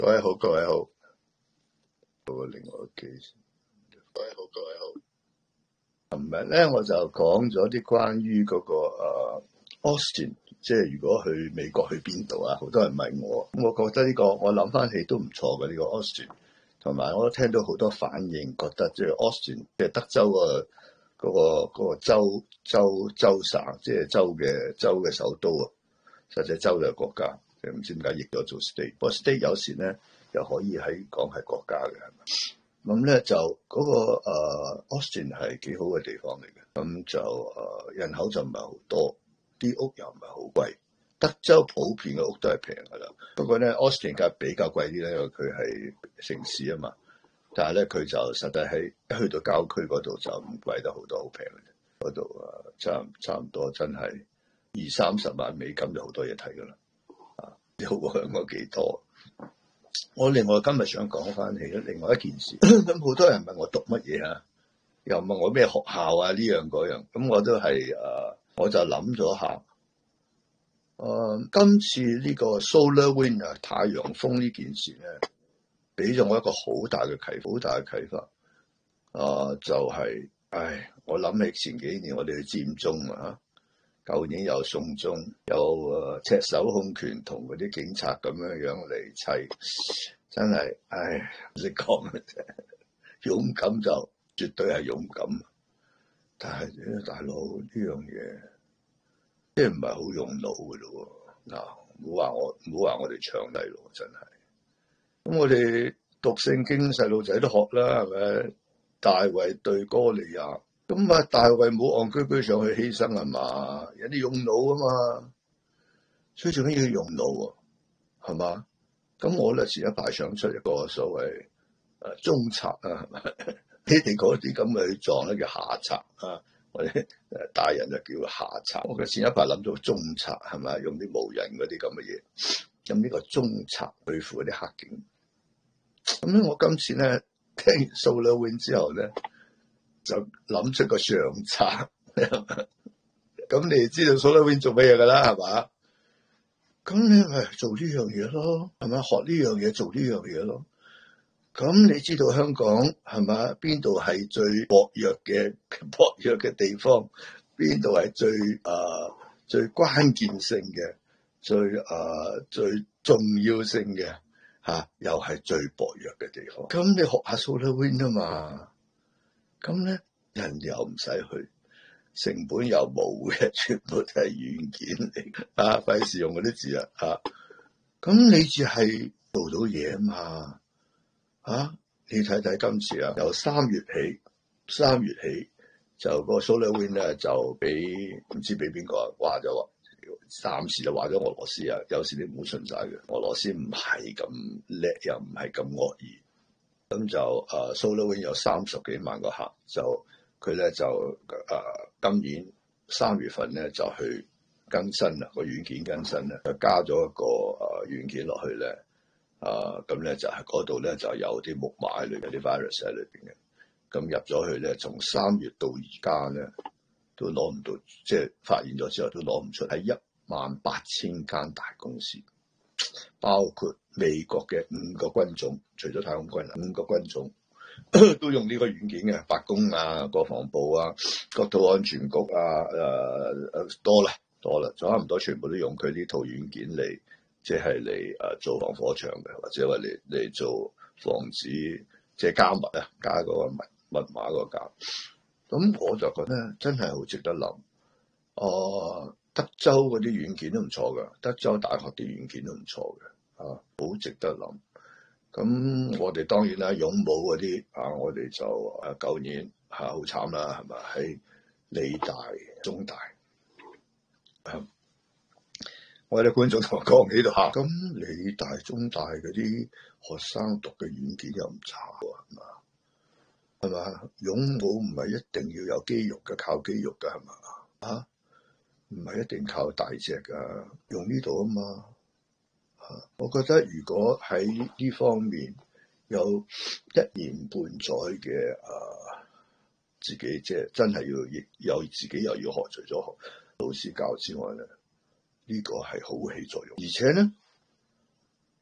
各位好，各位好。另外一機先。各位好，各位好。琴日咧我就講咗啲關於嗰個Austin， 即係如果去美國去邊度啊？好多人問我，我覺得呢個我諗翻起都唔錯嘅呢個 Austin， 同埋我都聽到好多反應，覺得即係 Austin 即係德州嗰個州省，即係州嘅首都啊，實際州嘅國家，唔知點解譯咗做 state。不過 state 有時咧又可以講係國家嘅，係咪？咁咧就嗰個Austin 係幾好嘅地方嚟嘅，咁就人口就唔係好多，啲屋又唔係好貴。德州普遍嘅屋都係平噶啦，不過咧 Austin 梗係比較貴啲咧，因為佢係城市啊嘛。但係咧佢就實際係一去到郊區嗰度就唔貴得好多，好平嘅啫。嗰度差唔多真係20-30萬美金就好多嘢睇噶啦，好過香港幾多。我另外今日想講翻起另外一件事，咁好多人問我讀乜嘢啊，又問我咩學校啊，呢樣嗰樣，咁我都係我就諗咗下，今次呢個 Solar Wind 啊，太陽風呢件事咧，俾咗我一個好大嘅啟發，就係，我諗起前幾年我哋去佔中啊。舊年有送中，有赤手空拳同嗰啲警察咁樣嚟砌，真係唔識講嘅啫。勇敢就絕對係勇敢，但係大佬呢樣嘢，即係唔係好用腦嘅咯。嗱，唔好話我哋唱低咯，真係。咁我哋讀聖經，細路仔都學啦，係咪？大衛對哥利亞。咁大衛冇戇居居上去犧牲係嘛？有啲用腦啊嘛，所以最緊要用腦係嘛？咁我咧前一排想出一個所謂中策啊，係咪？你哋嗰啲咁嘅去撞咧叫下策啊，我哋大人就叫下策。我嘅前一排諗到中策係咪？用啲無人嗰啲咁嘅嘢，咁呢個中策對付嗰啲黑警。咁咧我今次咧聽完 Solar Wind 之後咧，就諗出個上策，咁你知道 Solar Wind 做咩嘢噶啦，係嘛？咁你咪做呢樣嘢咯，係咪？學呢樣嘢做呢樣嘢咯。咁你知道香港係咪？邊度係最薄弱嘅地方？邊度係最關鍵性嘅、最重要性嘅又係最薄弱嘅地方。咁你學下 Solar Wind 啊嘛。咁咧，人又唔使去，成本又冇嘅，全部都係軟件嚟，費事用嗰啲字咁你只係做到嘢嘛，你睇睇今次由3月起就個 Solar Wind 咧就唔知俾邊個話咗，暫時就話咗俄羅斯啊，有時你唔好信晒嘅，俄羅斯唔係咁叻，又唔係咁惡意。咁就Solar Wind 有30幾萬個客，就佢咧就今年3月份咧就去更新啦，個軟件更新咧，就加咗一個軟件落去咧，咁咧就係嗰度咧就有啲木馬喺裏邊，有啲 virus 喺裏邊嘅，咁入咗去咧，從3月到而家咧都攞唔到，即係發現咗之後都攞唔出，喺18000間大公司。包括美國嘅5個軍種，除咗太空軍5個軍種都用呢個軟件嘅，白宮啊、國防部啊、國土安全局啊，多啦，差唔多全部都用佢呢套軟件嚟，即係嚟做防火牆嘅，或者話嚟做防止即係加密啊，加嗰個密碼嗰個加。咁我就覺得真係好值得諗。德州嗰啲軟件都唔錯噶，德州大學啲軟件都唔錯嘅，好值得諗。咁我哋當然啦，勇武嗰啲我哋就舊年好慘啦，係咪？喺理大、中大，我哋觀眾同我講喺度嚇，咁理大、中大嗰啲學生讀嘅軟件又唔差喎，係嘛？勇武唔係一定要有肌肉嘅，靠肌肉嘅係嘛？唔係一定靠大隻噶，用呢度啊嘛。我覺得如果喺呢方面有1年半載嘅自己即係真係要有自己又要學，除咗學老師教之外咧，呢個係好起作用。而且咧，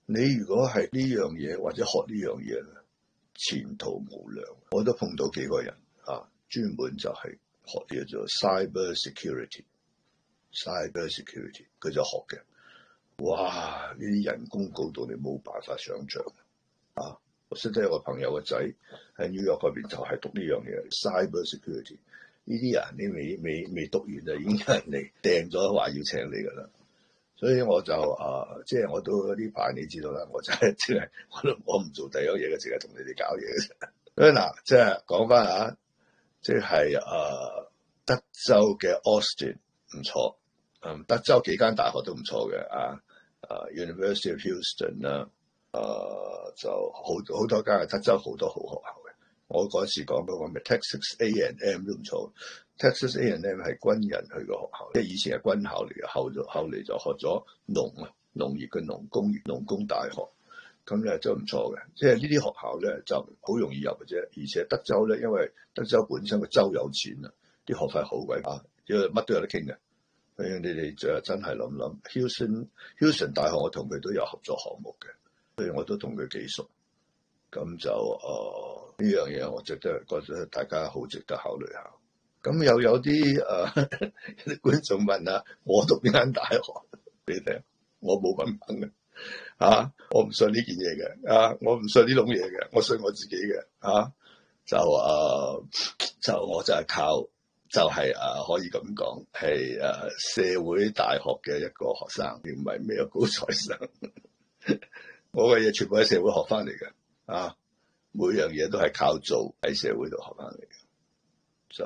你如果係呢樣嘢或者學呢樣嘢咧，前途無量。我都碰到幾個人啊，專門就係學呢個叫做 cyber security，cyber security 佢就學嘅。哇！呢啲人工高到你冇辦法想像啊！我識得有個朋友個仔喺紐約嗰邊就係讀呢樣嘢 cyber security。呢啲人你未讀完就已經有人嚟掟咗話要請你噶啦。所以我就即係我都呢排你知道啦，我就係即係我唔做第二樣嘢嘅，淨係同你哋搞嘢嘅啫。所以嗱，即係講翻下，即係德州嘅 Austin 唔錯，德州幾間大學都唔錯嘅University of Houston 啦，就好多間德州好多好學校嘅。我嗰時講嗰個咩 Texas A&M 都唔錯 ，Texas A&M 係軍人去個學校，即係以前係軍校嚟嘅，後嚟就學咗農業嘅農工大學，咁咧都唔錯嘅。即係呢啲學校咧就好容易入嘅啫，而且德州咧，因為德州本身個州有錢啊，啲學費好貴因為乜都有得傾嘅。所以你哋就真係諗 Houston 大學，我同佢都有合作項目嘅，所以我都同佢幾熟。咁就呢樣嘢，我覺得大家好值得考慮下。咁又有啲啲觀眾問啊，我讀邊間大學俾你聽？我冇咁肯嘅我唔信呢件嘢嘅我唔信呢種嘢嘅，我信我自己嘅就我就係靠。就係可以咁講，係社會大學嘅一個學生，而唔係咩高材生。我嘅嘢全部喺社會學翻嚟嘅，每樣嘢都係靠做喺社會度學翻嚟嘅。就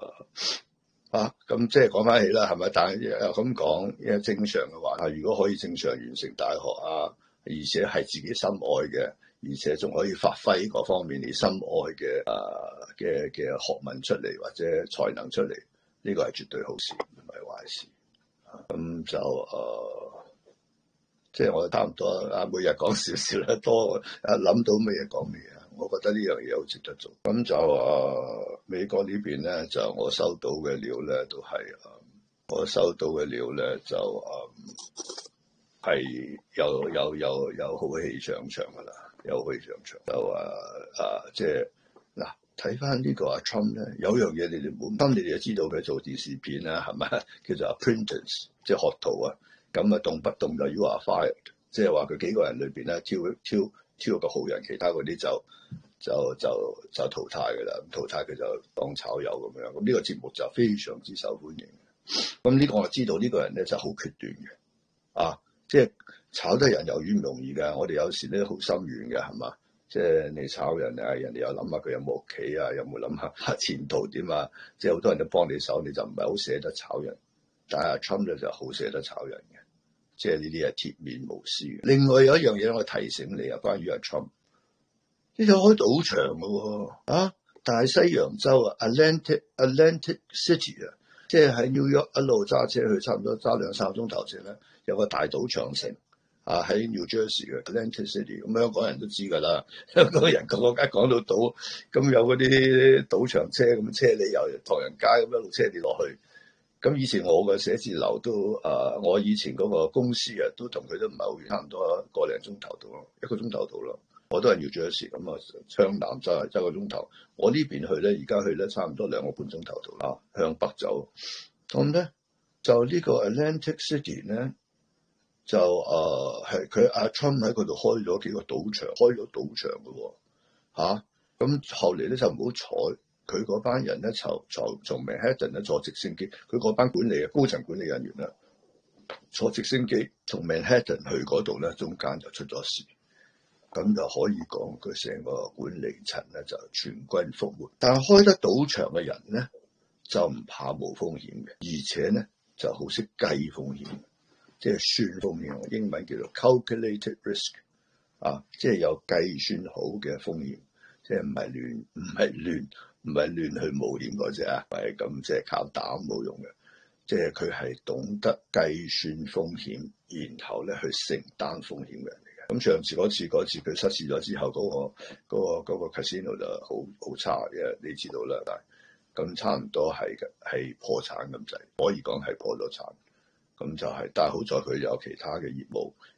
咁即係講翻起啦，係咪？但係又咁講，因為正常嘅話，如果可以正常完成大學而且係自己心愛嘅，而且仲可以發揮嗰方面你心愛嘅學問出嚟或者才能出嚟，呢個係絕對好事，唔係壞事。咁就即係我差唔多每日講少少啦，多諗到咩嘢講咩嘢。我覺得呢樣嘢好值得做。咁就美國呢邊咧，就我收到嘅料咧都係我收到嘅料咧就係有好戲上場噶啦，有好戲上場就即係嗱，睇翻呢個Trump 咧，有樣嘢你哋冇，你哋都知道佢做電視片啦，係咪叫做 apprentice， 即係學徒啊。咁動不動就 you are fired， 即係話佢幾個人裏邊咧挑個好人，其他嗰啲就淘汰噶啦，淘汰佢就當炒魷咁樣。咁呢個節目就非常之受歡迎。咁呢個我知道呢個人咧就好決斷嘅即係炒得人又容唔容易㗎？我哋有時咧好心軟嘅，係嘛？即係你炒人人哋又諗下佢有冇屋企有冇諗下前途點即係好多人都幫你手，你就唔係好捨得炒人。但係 Trump 咧就好捨得炒人嘅，即係呢啲係鐵面無私嘅。另外有一樣嘢我提醒你關於 Trump， 呢度開賭場嘅大西洋州Atlantic City 即係喺 New York 一路揸車去，差唔多揸2-3個鐘頭車咧，有個大賭場城喺 New Jersey 嘅 Atlantic City。咁香港人都知㗎啦，香港人個間講到賭，咁有嗰啲賭場車咁車你由唐人街咁一路車你落去。咁以前我嘅寫字樓都我以前嗰個公司都同佢都唔係好遠，差唔多個零鐘頭到咯，1個鐘頭到咯。我都係 New Jersey 咁向南揸1個鐘頭。我呢邊去咧，而家去咧差唔多2個半鐘頭到啦，向北走。咁咧就呢個 Atlantic City 咧就係佢Trump 喺嗰度開咗幾個賭場，開咗賭場嘅咁後嚟咧就唔好彩。佢嗰班人咧從 Manhattan 咧坐直升機，佢嗰班高層管理人員咧坐直升機從 Manhattan 去嗰度咧，中間就出咗事，咁就可以講佢成個管理層咧就全軍覆沒。但係開得賭場嘅人咧就唔怕冇風險嘅，而且咧就好識計風險，即係算風險，英文叫做 calculated risk 即係有計算好嘅風險，即係唔係亂去冒險嗰隻係咁即係靠膽冇用嘅，即係佢係懂得計算風險，然後咧去承擔風險嘅人嚟嘅。咁上次嗰次佢失事咗之後，嗰個 casino 就好差嘅，你知道啦。但係咁差唔多係破產咁滯，可以講係破咗產。咁就但係好在佢有其他嘅業務，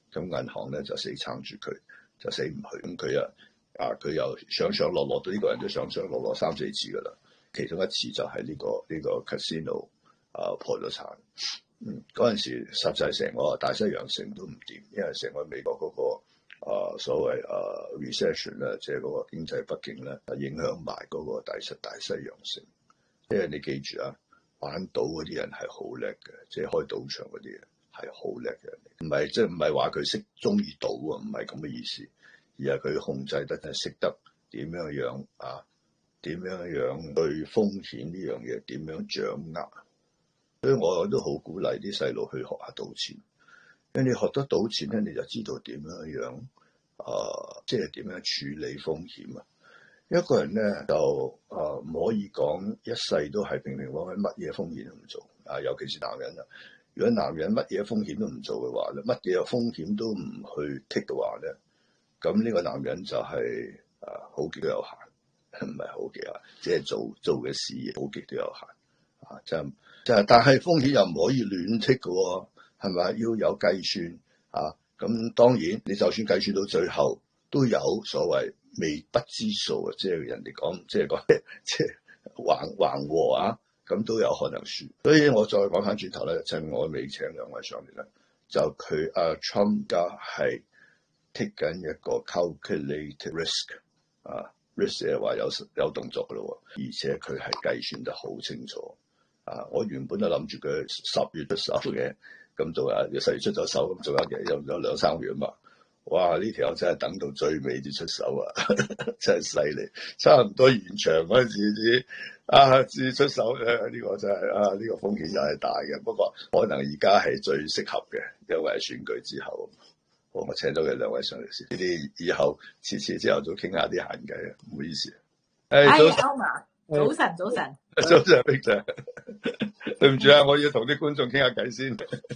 咁銀行咧就死撐住佢，就死唔去。咁佢又上落落到呢個人都上落落3、4次噶啦。其中一次就係呢個 casino 破咗產。嗰陣時實際成個大西洋城都唔掂，因為成個美國嗰個所謂recession 咧，即係嗰個經濟不景咧，影響埋嗰個大西洋城。因為你記住啊，玩賭嗰啲人係好叻嘅，即係開賭場嗰啲人係好叻嘅，唔係話佢識中意賭啊，唔係咁嘅意思，而係佢控制得識得點樣對風險呢樣嘢點樣掌握。所以我都好鼓勵啲細路去學下賭錢，因為你學得賭錢咧，你就知道點樣即係點樣處理風險啊。一個人咧就唔可以講一世都係平平穩穩，乜嘢風險都唔做啊。尤其是男人啊，如果男人乜嘢風險都唔做嘅話咧，乜嘢風險都唔去 take 嘅話咧，咁呢個男人就係好極都有限，唔係好極啊，即係做嘅事業好極都有限啊，但係風險又唔可以亂 take 嘅喎，係咪？要有計算啊。咁當然你就算計算到最後都有所謂未不之數啊，即係人哋講即係橫禍啊，咁都有可能輸。所以我再講翻轉頭咧，趁我未請兩位上嚟咧，就佢Trump 家係 take 緊一個 calculated risk 啊 ，risk 係話有動作嘅咯，而且佢係計算得好清楚。我原本就諗住佢10月出手嘅，咁做10月出咗手，咁做有2、3個月嘛。哇！呢條友真係等到最尾至出手啊，真係犀利，差唔多完場嗰陣時至出手呢個真係呢個風險又係大嘅。不過可能而家係最適合嘅，因為選舉之後，我請到佢兩位上嚟先，呢啲以後次之後都傾下啲閒偈啊，唔好意思。 早晨，早晨 ，Victor， 對唔住啊，我要同啲觀眾傾下偈先。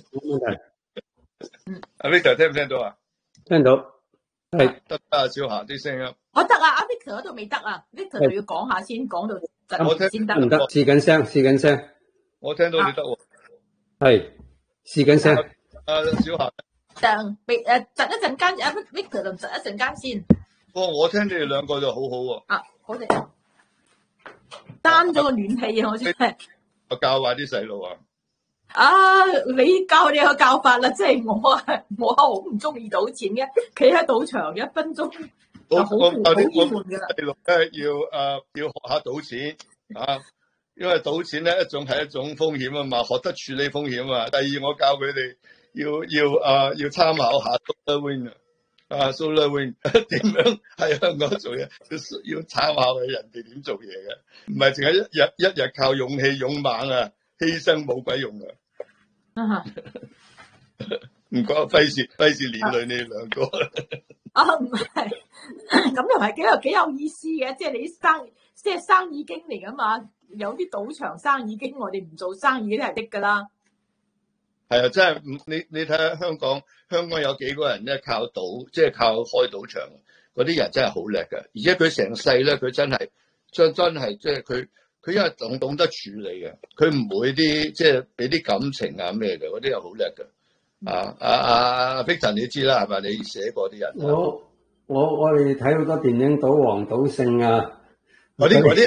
阿 Victor 聽唔聽到啊？ 聽到，係得啊，小霞啲聲音。 我得啊，阿 Victor 嗰度未得啊 ，Victor 就要講下先，講到陣先得。 唔得，試緊聲。 我聽到你得喎。 係，試緊聲。 小霞。 窒一陣間，阿 Victor 就窒一陣間先。 我聽你哋兩個就好好喎。 好哋。單咗個暖氣啊！我真係我教壞啲細路啊！ 你教你個教法啦，即係我好唔中意賭錢嘅，企喺賭場1分鐘就好悶噶啦。 細路咧要學下賭錢啊，因為賭錢咧係一種風險啊嘛，學得處理風險啊。第二，我教佢哋要參考下 SolarWinds 點樣喺香港做嘢，要參考佢人哋點做嘢嘅，唔係淨係一日靠勇氣勇猛啊，犧牲冇鬼用啊！唔該，費事連累你哋兩個。 唔係，咁又係幾有意思嘅，即係你生意經嚟噶嘛，有啲賭場生意經，我哋唔做生意都係的噶啦。 係啊，真係你睇下香港有幾個人咧靠賭，即係靠開賭場，嗰啲人真係好叻㗎，而且佢成世咧，佢真係即係佢因為懂得處理嘅，佢唔會啲即係俾啲感情啊咩嘅，嗰啲又好叻㗎。Victor 你知啦，係咪？你寫過啲人。 我哋睇好多電影，賭王、賭聖啊， 嗰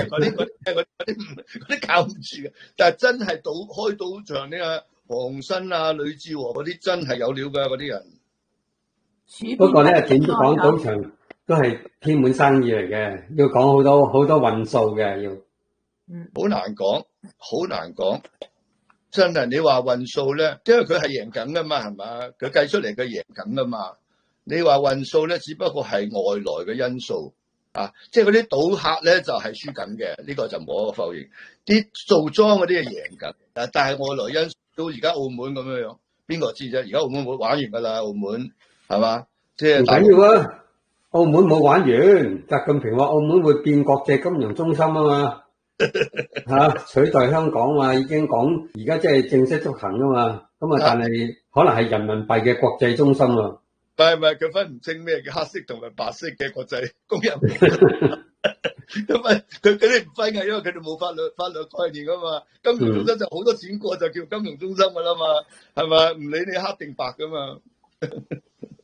啲靠唔住嘅，但係真係開賭場呢黃新啊、呂志和嗰啲真係有料㗎，嗰啲人。 不過咧，點都講賭場都係偏門生意嚟嘅，要講好多運數嘅要。 好難講，真係你話運數咧，因為佢係贏緊㗎嘛，係嘛？佢計出嚟佢贏緊㗎嘛。你話運數咧，只不過係外來嘅因素啊，即係嗰啲賭客咧就係輸緊嘅，呢個就冇可否認。啲做莊嗰啲係贏緊，但係外來因素。到而家澳門咁樣，邊個知啫？而家澳門會玩完㗎啦，澳門係嘛？即係唔緊要啊！澳門冇玩完，習近平話澳門會變國際金融中心啊嘛，取代香港嘛，已經講而家即係正式執行啊嘛。咁但係可能係人民幣嘅國際中心啊。 唔係，佢分唔清咩叫黑色同埋白色嘅國際公人。咁佢哋唔分嘅，因為佢哋冇法律概念噶嘛。金融中心就好多錢過就叫金融中心噶啦嘛，係咪？唔理你黑定白噶嘛。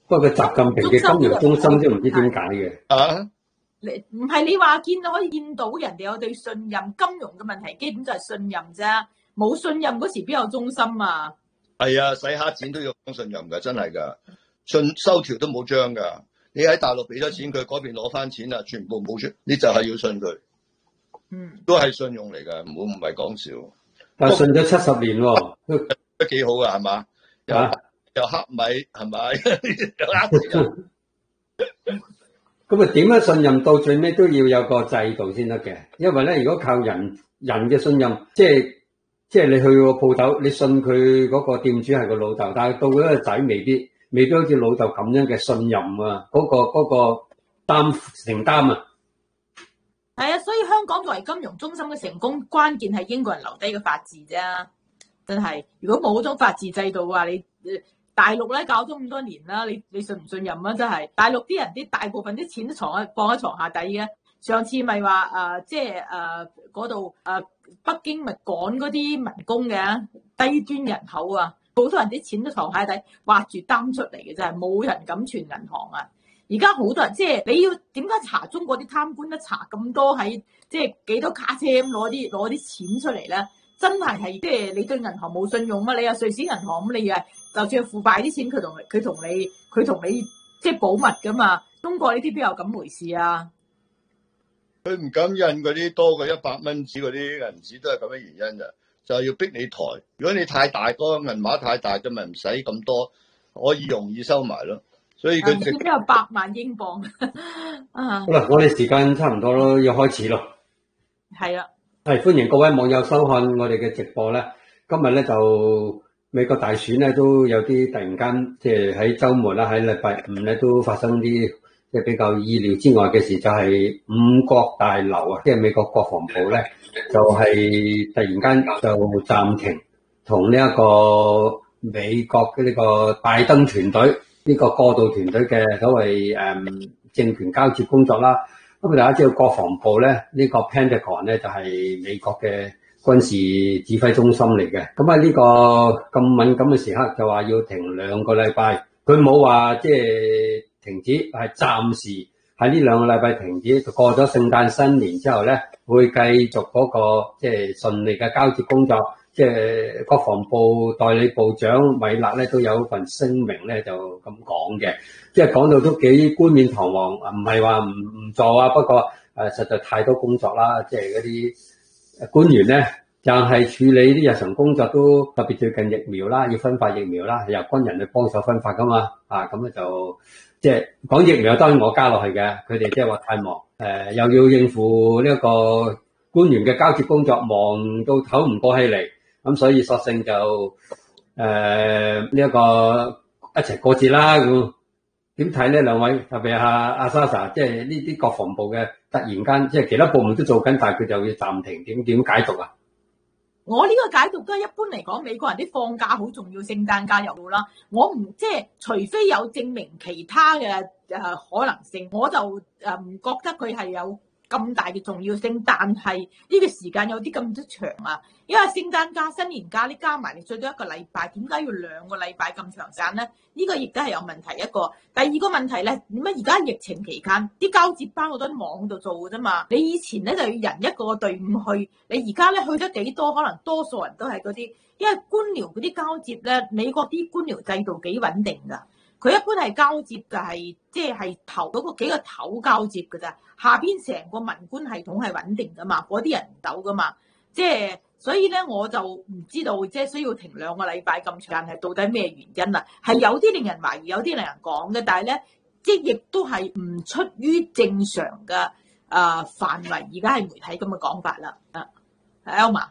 不過習近平嘅金融中心都唔知點解嘅。 啊， 唔係你話可以見到人哋有對信任，金融嘅問題基本就係信任啫，冇信任嗰時邊有中心啊？ 係啊，洗黑錢都要講信任㗎，真係㗎，收條都冇章㗎。你喺大陸俾咗錢，佢嗰邊攞翻錢啦，全部冇出，你就係要信佢。都係信用嚟㗎，唔係講笑。 但係信咗70年喎， 都幾好㗎，係嘛？又黑米係咪？又呃錢。 咁啊，點樣信任到最尾都要有個制度先得嘅，因為咧，如果靠人嘅信任，即係你去個鋪頭，你信佢嗰個店主係個老豆，但係到嗰個仔未必好似老豆咁樣嘅信任啊，嗰個承擔啊。 係啊，所以香港作為金融中心嘅成功，關鍵係英國人留低嘅法治啫，真係。如果冇嗰種法治制度嘅話，你大陸咧搞咗咁多年啦，你信唔信任啊？真係大陸啲人大部分啲錢都放喺床下底嘅。上次咪話嗰度北京咪趕嗰啲民工嘅低端人口啊，好多人啲錢都床下底，挖住擔出嚟嘅，真係冇人敢存銀行啊！而家好多人你要點解查中國啲貪官都查咁多喺幾多卡車咁攞啲錢出嚟咧？真係你對銀行冇信用嘛？你有瑞士銀行咁，你就算腐敗啲錢，佢同你保密噶嘛？中國呢啲邊有咁回事啊？ 佢唔敢印嗰啲多過100蚊紙嗰啲銀紙，都係咁嘅原因咋，就係要逼你抬。如果你太大嗰個銀碼太大，咁咪唔使咁多，可以容易收埋咯。所以佢都有100萬英鎊啊！ 好啦，我哋時間差唔多咯，要開始咯。 係啦。 係，歡迎各位網友收看我哋嘅直播咧。今日咧就美國大選咧都有啲突然間，喺週末啦，喺禮拜五咧都發生啲比較意料之外嘅事，就係五角大樓啊，美國國防部咧就係突然間就暫停同呢一個美國嘅呢個拜登團隊呢個過渡團隊嘅所謂政權交接工作啦。咁大家知道國防部咧呢個 Pentagon 咧就係美國嘅軍事指揮中心嚟嘅。咁喺呢個咁敏感嘅時刻就話要停2個禮拜，佢冇話停止，係暫時喺呢2個禮拜停止。過咗聖誕新年之後咧，會繼續嗰個順利嘅交接工作。國防部代理部長米勒咧都有一份聲明咧就咁講嘅，講到都幾冠冕堂皇，唔係話唔做啊，不過實在太多工作啦，嗰啲官員咧就係處理啲日常工作都特別最近疫苗啦，要分發疫苗啦，由軍人去幫手分發噶嘛，咁咧就講疫苗當然我加落去嘅，佢哋話太忙，又要應付呢一個官員嘅交接工作，忙到唞唔過氣嚟。咁所以索性就呢一個一齊過節啦。咁點睇呢？兩位特別係阿 Sasha，呢啲國防部嘅突然間其他部門都做緊，但係佢就要暫停，點解讀啊？ 我呢個解讀都係一般嚟講，美國人啲放假好重要，聖誕假又好啦。我唔除非有證明其他嘅可能性，我就唔覺得佢係有咁大嘅重要性。但係呢個時間有啲咁多長啊，因為聖誕假、新年假你加埋，你最多1個禮拜，點解要2個禮拜咁長時間咧？呢個亦都係有問題一個。第二個問題咧，點解而家疫情期間啲交接班我都喺網度做嘅啫嘛？你以前咧就要人一個隊伍去，你而家咧去得幾多？可能多數人都係嗰啲，因為官僚嗰啲交接咧，美國啲官僚制度幾穩定㗎。佢一般係交接就係頭嗰個幾個頭交接㗎咋，下邊成個文官系統係穩定㗎嘛，嗰啲人唔走㗎嘛，所以咧我就唔知道需要停2個禮拜咁長係到底咩原因啦？係有啲令人懷疑，有啲令人講嘅，但係咧亦都係唔出於正常嘅範圍。而家係媒體咁嘅講法啦。Elma，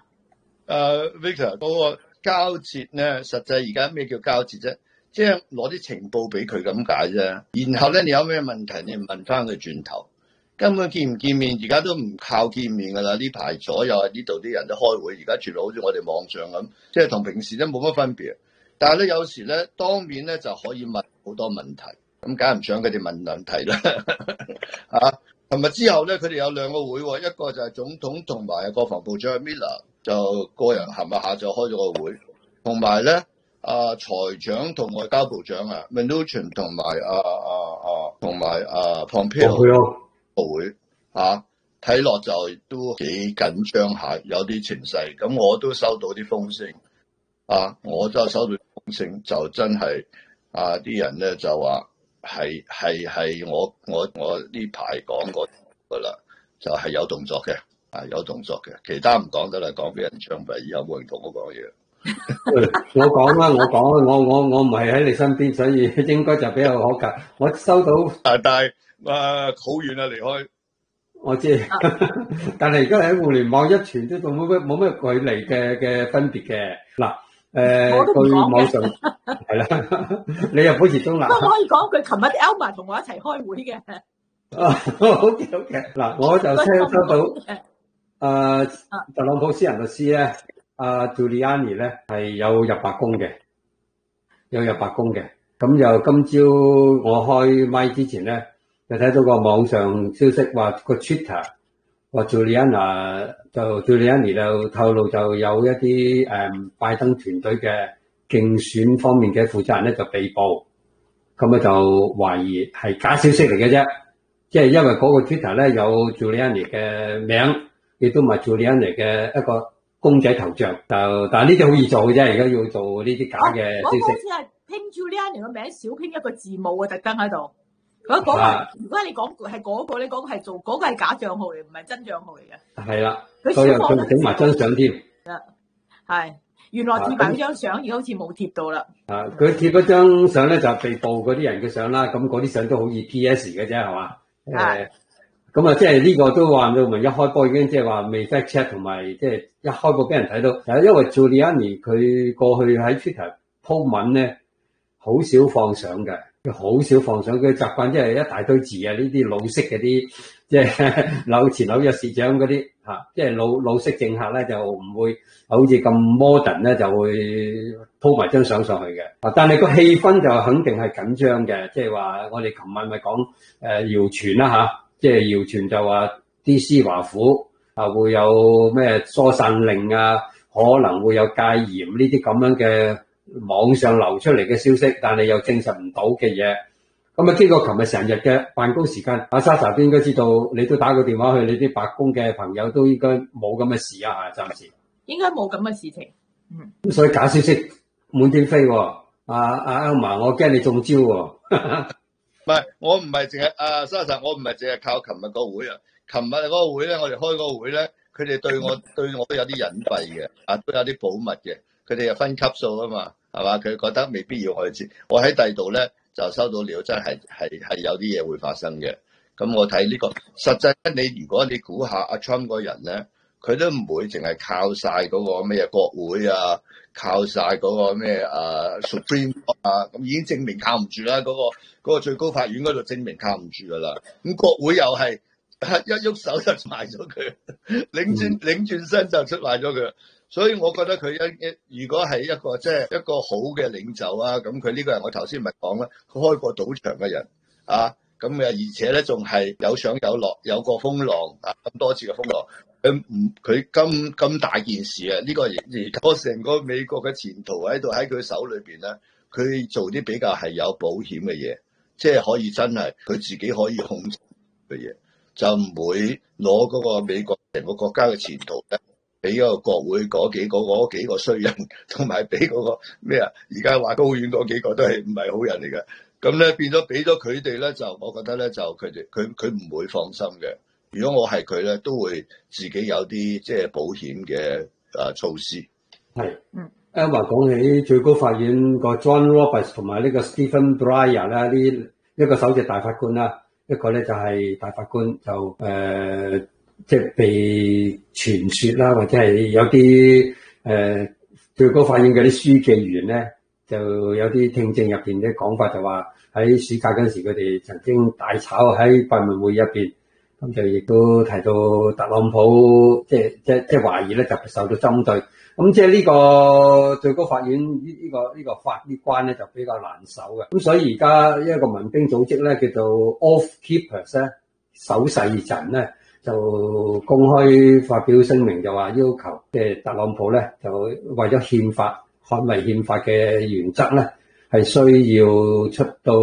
Victor 嗰個交接咧，實際而家咩叫交接啫？攞啲情報俾佢咁解啫。然後咧，你有咩問題，你問翻佢轉頭。根本見唔見面，而家都唔靠見面噶啦。呢排左右呢度啲人都開會，而家全部好似我哋網上咁，同平時都冇乜分別。但係咧，有時咧當面咧就可以問好多問題，咁梗係唔想佢哋問問題啦。琴日之後咧，佢哋有2個會，一個就係總統同埋國防部長 Miller 就個人下晝開咗個會，同埋咧財長同外交部長啊 Mnuchin 同埋Pompeo 會睇落就都幾緊張下，有啲情勢。咁我都收到啲風聲我都收到風聲，就真係啲人咧就話係我呢排講過噶啦，就係有動作嘅有動作嘅，其他唔講得啦，講俾人槍斃，以後冇人同我講嘢。 我講啦，我唔係喺你身邊，所以應該就比較可及。我收到但係好遠啊，離開。 我知，但係而家喺互聯網一傳都仲冇咩距離嘅分別嘅。嗱，據網上係啦，你又保持中立。 不過我可以講佢琴日 Elma 同我一齊開會嘅。 OK，嗱，我就收到特朗普私人律師咧。Giuliani 咧係有入白宮嘅，咁就今朝我開麥之前咧，就睇到個網上消息話個 Twitter 話 Giuliani 就透露就有一啲拜登團隊嘅競選方面嘅負責人咧就被捕，咁就懷疑係假消息嚟嘅啫，即係因為嗰個 Twitter 咧有 Giuliani 嘅名，亦都唔係 Giuliani 嘅一個公仔頭像，但係呢啲好易做嘅啫，而家要做呢啲假嘅消息。 我好似係拼 Giuliani 個名少拼一個字母特登喺度。如果你講係嗰個，你講係做嗰個係假帳號嚟，唔係真帳號嚟嘅。係啦，佢又仲整埋張相添。係，原來貼埋張相，而家好似冇貼到啦。佢貼嗰張相咧就係被捕嗰啲人嘅相啦，咁嗰啲相都好易 PS 嘅啫，係嘛？咁即係呢個都話到明，一開波已經即係話未 fact check， 同埋即係一開波俾人睇到。因為 Giuliani 佢過去喺 Twitter 鋪文咧，好少放相嘅，好少放相。佢習慣即係一大堆字呢啲老式嗰啲，即係前紐約市長嗰啲即係老式政客咧就唔會好似咁 modern 咧就會鋪埋張相上去嘅。但係個氣氛就肯定係緊張嘅，即係話我哋琴晚咪講謠傳啦即係謠傳就話 D.C. 華府會有咩疏散令可能會有戒嚴呢啲咁樣嘅網上流出嚟嘅消息，但係又證實唔到嘅嘢。咁經過琴日成日嘅辦公時間，阿莎莎都應該知道，你都打個電話去你啲白宮嘅朋友都應該冇咁嘅事暫時應該冇咁嘅事情。咁所以假消息滿天飛喎。阿 Elma， 我驚你中招喎。 唔係，我唔係淨係莎莎，我唔係淨係靠琴日個會啊。琴日嗰個會咧，我哋開嗰個會咧，佢哋對我都有啲隱蔽嘅，都有啲保密嘅。佢哋又分級數啊嘛，係嘛？佢覺得未必要我哋知。我喺第度咧就收到料，真係有啲嘢會發生嘅。咁我睇呢個實際咧，如果你估下阿 Trump 嗰人咧，佢都唔會淨係靠晒嗰個咩國會靠晒嗰個咩Supreme 咁已經證明靠唔住啦。嗰個最高法院嗰度證明靠唔住噶啦。咁國會又係一喐手就出賣咗佢，擰轉身就出賣咗佢。所以我覺得佢如果係一個即係一個好嘅領袖咁佢呢個人我頭先咪講啦，佢開過賭場嘅人咁而且咧仲係有上有落，有個風浪咁多次嘅風浪。佢咁大件事呢個而家成個美國嘅前途喺佢手裏邊咧，佢做啲比較係有保險嘅嘢，即係可以真係佢自己可以控制嘅嘢，就唔會攞嗰個美國成個國家嘅前途咧，俾嗰個國會嗰幾個衰人，同埋俾嗰個咩而家話高院嗰幾個都係唔係好人嚟嘅，咁咧變咗俾咗佢哋咧，就我覺得咧就佢唔會放心嘅。如果我係佢咧，都會自己有啲即係保險嘅措施。係，Elma 講起最高法院個 John Roberts 同埋呢個 Stephen Breyer 啦，呢一個首席大法官啦，一個咧就係大法官就即係被傳說啦，或者係有啲最高法院嘅啲書記員咧，就有啲聽證入邊啲講法就話喺暑假嗰陣時，佢哋曾經大吵喺閉門會議入邊。咁就亦都提到特朗普，即係懷疑咧就受到針對。咁即係呢個最高法院呢個法官咧就比較難守嘅。咁所以而家一個民兵組織咧叫做 Oath Keepers 咧，守誓陣咧就公開發表聲明，就話要求即係特朗普咧就為咗憲法捍衛憲法嘅原則咧，係需要出到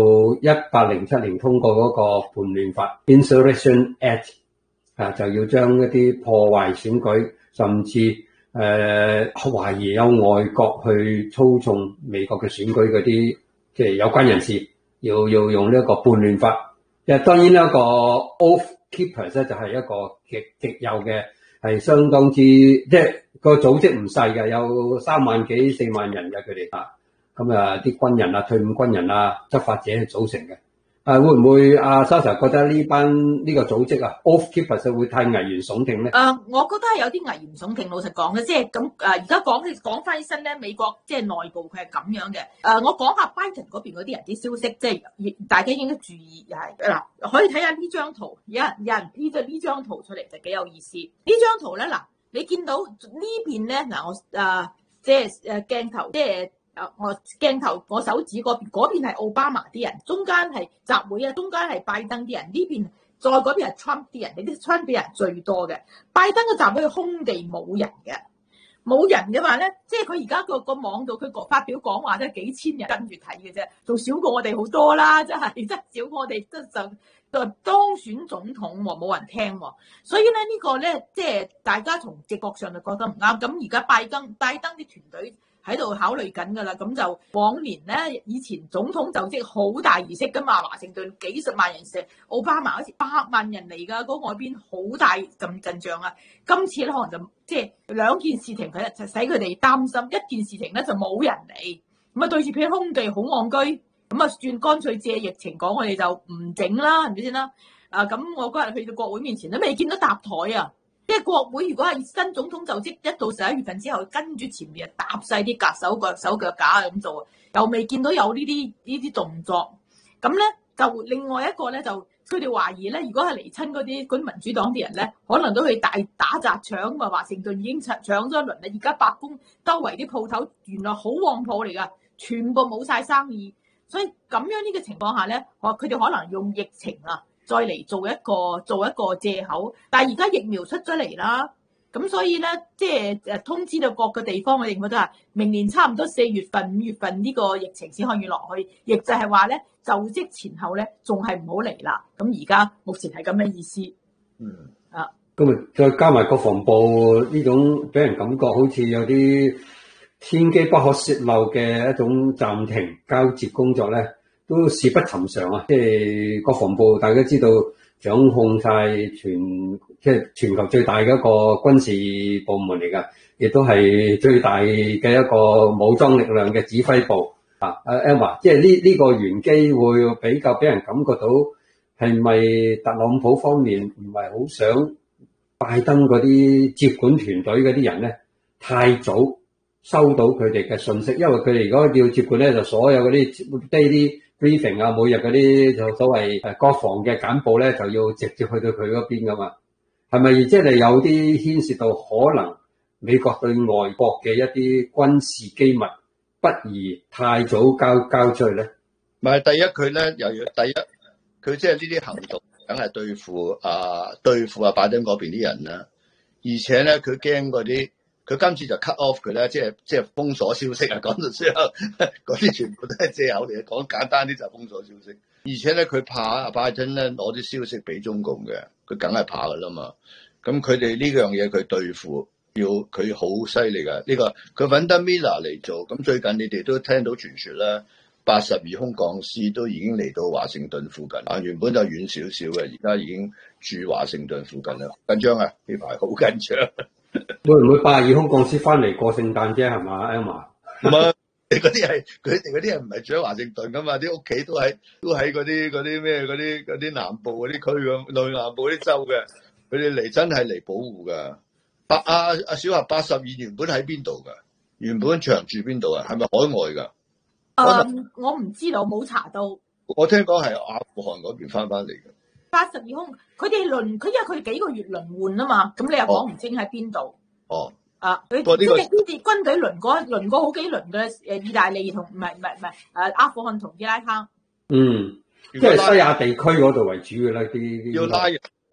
1807年通過嗰個叛亂法 Insurrection Act 就要將一啲破壞選舉，甚至懷疑有外國去操縱美國嘅選舉嗰啲即係有關人士，要用呢一個叛亂法。當然呢一個 Oath Keepers 咧就係一個極右嘅，係相當之即係個組織唔細嘅，有3萬幾4萬人嘅佢哋咁啲軍人啊、退伍軍人啊、執法者組成嘅。會唔會Sasha 覺得呢個組織Oath Keepers 會太危言聳聽咧？ 我覺得係有啲危言聳聽。老實講嘅，即係咁而家講翻起身咧，美國即係內部佢係咁樣嘅。我講下拜登嗰邊嗰啲人啲消息，即係大家應該注意係嗱，可以睇下呢張圖，有人呢張圖出嚟就幾有意思。呢張圖咧嗱，你見到呢邊咧嗱，我即係鏡頭即係。我手指嗰邊係奧巴馬啲人，中間係集會啊，中間係拜登啲人，呢邊再嗰邊係 Trump 啲人，你啲 Trump 啲人最多嘅。拜登嘅集會空地冇人嘅話咧，即係佢而家個網度佢發表講話都係幾千人跟住睇嘅啫，仲少過我哋好多啦，真係少過我哋就當選總統冇人聽喎，所以咧呢個咧即係大家從直覺上就覺得唔啱。咁而家拜登啲團隊喺度考慮緊㗎啦，咁就往年咧，以前總統就職好大儀式㗎嘛，華盛頓幾十萬人食，奧巴馬嗰時100萬人嚟㗎，嗰外邊好大咁陣仗啊。今次咧可能就即係兩件事情佢就使佢哋擔心，一件事情咧就冇人嚟，咁對住片空地好戇居，咁算乾脆借疫情講，我哋就唔整啦，係咪先啦？咁我嗰日去到國會面前都未見到搭台啊！即係國會，如果係新總統就職，一到11月份之後，跟住前面搭晒啲手腳架咁做，又未見到有呢啲動作。咁咧就另外一個咧，就佢哋懷疑咧，如果係嚟親嗰啲民主黨啲人咧，可能都去大打砸搶啊！華盛頓已經搶咗一輪啦，而家白宮周圍啲鋪頭原來好旺鋪嚟㗎，全部冇晒生意。所以咁樣呢個情況下咧，佢哋可能用疫情再嚟做一個藉口，但係而家疫苗出咗嚟啦，咁所以咧，即係通知到各個地方嘅政府都係明年差唔多4月份、5月份呢個疫情先可以落去，亦就係話咧就職前後咧仲係唔好嚟啦。咁而家目前係咁嘅意思。 咁再加埋國防部呢種俾人感覺好似有啲天機不可洩漏嘅一種暫停交接工作咧。都事不尋常啊！即係國防部，大家知道掌控晒全球最大嘅一個軍事部門嚟㗎，亦都係最大嘅一個武裝力量嘅指揮部。Emma， 即係呢個玄機會比較俾人感覺到係咪特朗普方面唔係好想拜登嗰啲接管團隊嗰啲人咧太早收到佢哋嘅信息，因為佢哋如果要接管咧，就所有嗰啲 daily briefing 每日嗰啲就所謂國防嘅簡報咧，就要直接去到佢嗰邊噶嘛。係咪即係有啲牽涉到可能美國對外國嘅一啲軍事機密不宜太早交出去咧？ 唔係第一，佢咧又要第一，佢即係呢啲行動梗係對付拜登嗰邊啲人啦。而且咧，佢驚嗰啲。佢今次就 cut off 佢咧，即係封鎖消息啊！講到之後，嗰啲全部都係藉口嚟，講簡單啲就封鎖消息。而且咧，佢怕拜登咧攞啲消息俾中共嘅，佢梗係怕噶啦嘛。咁佢哋呢樣嘢佢對付，要佢好犀利噶。呢個佢揾得 Miller 嚟做，咁最近你哋都聽到傳說啦，82空降師都已經嚟到華盛頓附近啊，原本就遠少少嘅，而家已經住華盛頓附近啦，緊張啊！呢排好緊張。 會唔會82空降師翻嚟過聖誕啫？係嘛 ，Emma？ 唔係，嗰啲係佢哋嗰啲人唔係住喺華盛頓噶嘛，啲屋企都喺嗰啲咩嗰啲南部嗰啲區咁，內南部嗰啲州嘅，佢哋嚟真係嚟保護噶。阿小華82原本喺邊度噶？原本長住邊度啊？係咪海外噶？ 我唔知道，冇查到。 我聽講係阿富汗嗰邊翻嚟嘅。 82空，佢哋因為佢幾個月輪換啊嘛，咁你又講唔清喺邊度？佢即係呢啲軍隊輪過好幾輪嘅，意大利同唔係阿富汗同伊拉克。 即係西亞地區嗰度為主嘅啦，啲要拉人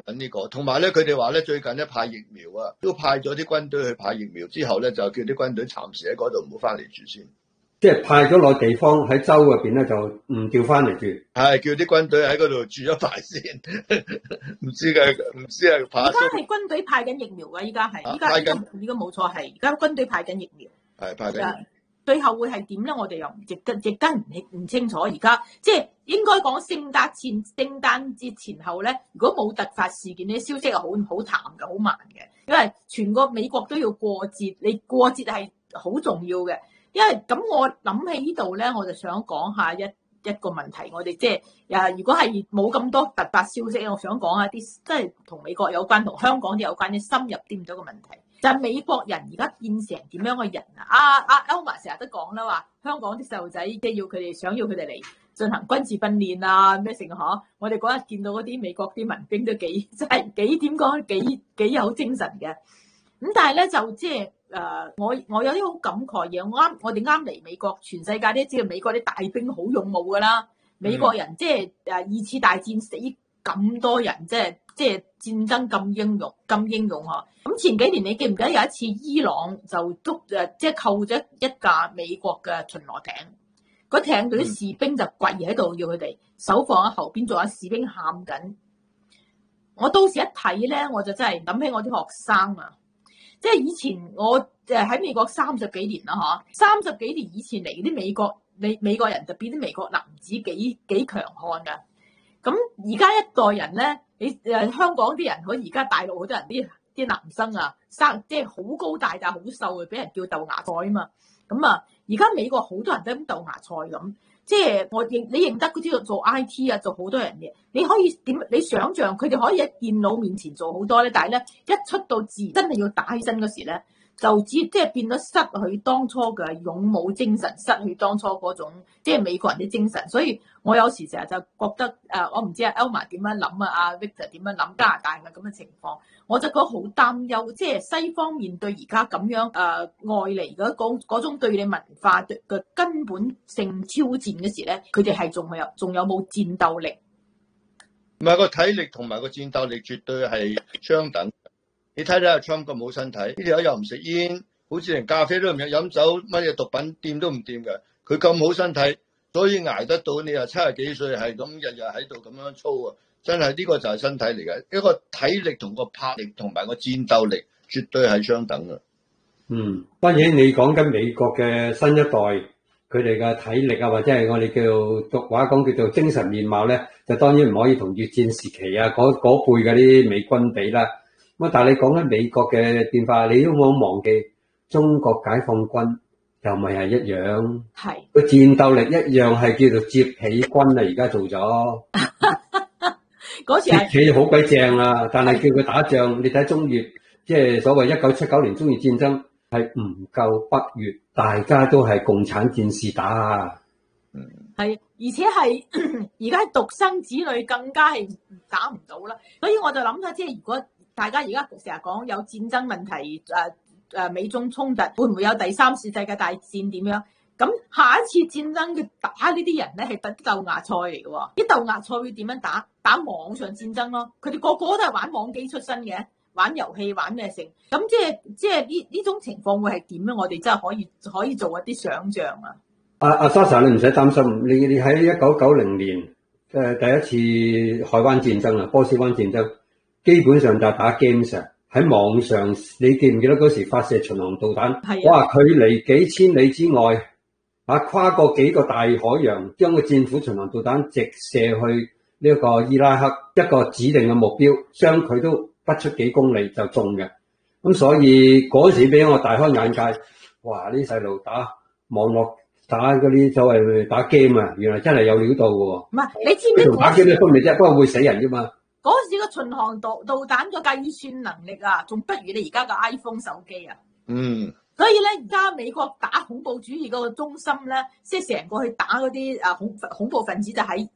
緊呢個。同埋咧，佢哋話咧最近咧派疫苗啊，都派咗啲軍隊去派疫苗之後咧，就叫啲軍隊暫時喺嗰度唔好翻嚟住先。 即係派咗落地方喺州入邊咧，就唔調翻嚟住。 係叫啲軍隊喺嗰度住咗排先，唔知係怕。 而家係軍隊派緊疫苗㗎，依家冇錯係，而家軍隊派緊疫苗。 係派緊。 最後會係點咧？我哋又亦跟唔清楚。而家即係應該講聖誕節前後咧，如果冇突發事件，啲消息係好淡嘅，好慢嘅。因為全個美國都要過節，你過節係好重要嘅。因為咁，我諗起呢度咧，我就想講下一個問題。我哋即係如果係冇咁多突發消息，我想講一啲即係同美國有關、同香港啲有關啲深入啲唔多嘅問題。就係美國人而家變成點樣嘅人啊？Elma 成日都講啦，話香港啲細路仔即係想要佢哋嚟進行軍事訓練啊咩成嗬？我哋嗰日見到嗰啲美國啲民兵都幾點講幾有精神嘅。咁但係咧就即係我有啲好感慨嘢。我哋啱嚟美國，全世界都知道美國啲大兵好勇武噶啦。美國人即係二次大戰死咁多人，即係戰爭咁英勇嗬。咁前幾年你記唔記得有一次伊朗就即係扣咗一架美國嘅巡邏艇，個艇度啲士兵就跪喺度要佢哋手放喺後邊，仲有士兵喊緊。我到時一睇咧，我就真係諗起我啲學生啊！即係以前我喺美國30幾年啦嗬，30幾年以前嚟啲美國人就變啲美國男子幾強悍噶。咁而家一代人咧，你香港啲人，好而家大陸好多人啲男生啊，即係好高大但係好瘦嘅，俾人叫豆芽菜啊嘛。咁啊，而家美國好多人都咁豆芽菜咁，即係你認得嗰啲做 IT 啊，做好多人嘅，你可以點？你想象佢哋可以喺電腦面前做好多咧，但係咧一出到字真係要打起身嗰時咧，就即係變咗失去當初嘅勇武精神，失去當初嗰種即係美國人啲精神。所以我有時成日就覺得我唔知阿 Elma 點樣諗啊，阿 Victor 點樣諗加拿大嘅咁嘅情況，我就覺得好擔憂。即係西方面對而家咁樣外嚟嗰種對你文化嘅根本性挑戰嘅時咧，佢哋係仲有冇戰鬥力？ 唔係個體力同埋個戰鬥力絕對係相等。你睇睇阿 Trump 咁冇身體，呢條友又唔食煙，好似連咖啡都唔飲酒，乜嘢毒品掂都唔掂嘅。佢咁好身體，所以捱得到。你話70幾歲係咁日日喺度咁樣操啊，真係呢個就係身體嚟嘅。一個體力同個魄力同埋個戰鬥力絕對係相等嘅。 當然你講緊美國嘅新一代，佢哋嘅體力啊，或者係我哋叫俗話講叫做精神面貌咧，就當然唔可以同越戰時期啊嗰輩嗰啲美軍比啦。咁但係你講緊美國嘅變化，你都冇忘記中國解放軍又咪係一樣，係個戰鬥力一樣係叫做接起軍啊！而家做咗嗰時接起好鬼正啊！但係叫佢打仗，你睇中越，即係所謂1979年中越戰爭係唔夠北越，大家都係共產戰士打啊！係，而且係而家獨生子女更加係打唔到啦。所以我就諗下，即係如果大家而家成日講有戰爭問題，美中衝突會唔會有第3次世界大戰點樣？咁下一次戰爭嘅打呢啲人咧係得豆芽菜嚟嘅喎，啲豆芽菜會點樣打？打網上戰爭咯，佢哋個個都係玩網機出身嘅，玩遊戲玩咩成？咁即係呢種情況會係點咧？我哋真係可以做一啲想像啊！阿 Sasha 你唔使擔心，你喺1990年第一次海灣戰爭啊，波斯灣戰爭。基本上就係打 games 喺網上，你記唔記得嗰時發射巡航導彈？哇！距離幾千里之外，跨過幾個大海洋，將個戰斧巡航導彈直射去呢一個伊拉克一個指定嘅目標，相距都不出幾公里就中嘅。咁所以嗰時俾我大開眼界，哇！呢細路打網絡打嗰啲所謂打 game 啊，原來真係有料到嘅。唔係，你知唔知打 game 咩分別啫？不過會死人啫嘛。嗰時個巡航導彈嘅計算能力啊，仲不如你而家嘅 iPhone 手機啊。所以咧，而家美國打恐怖主義嗰個中心咧，即係成個去打嗰啲恐怖分子就喺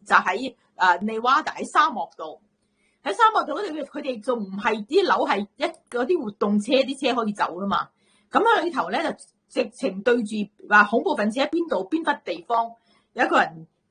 Nevada 喺沙漠度，喺沙漠度嗰度佢哋仲唔係啲樓係嗰啲活動車，啲車可以走啦嘛。咁喺裏頭咧就直情對住話恐怖分子喺邊度邊忽地方，有一個人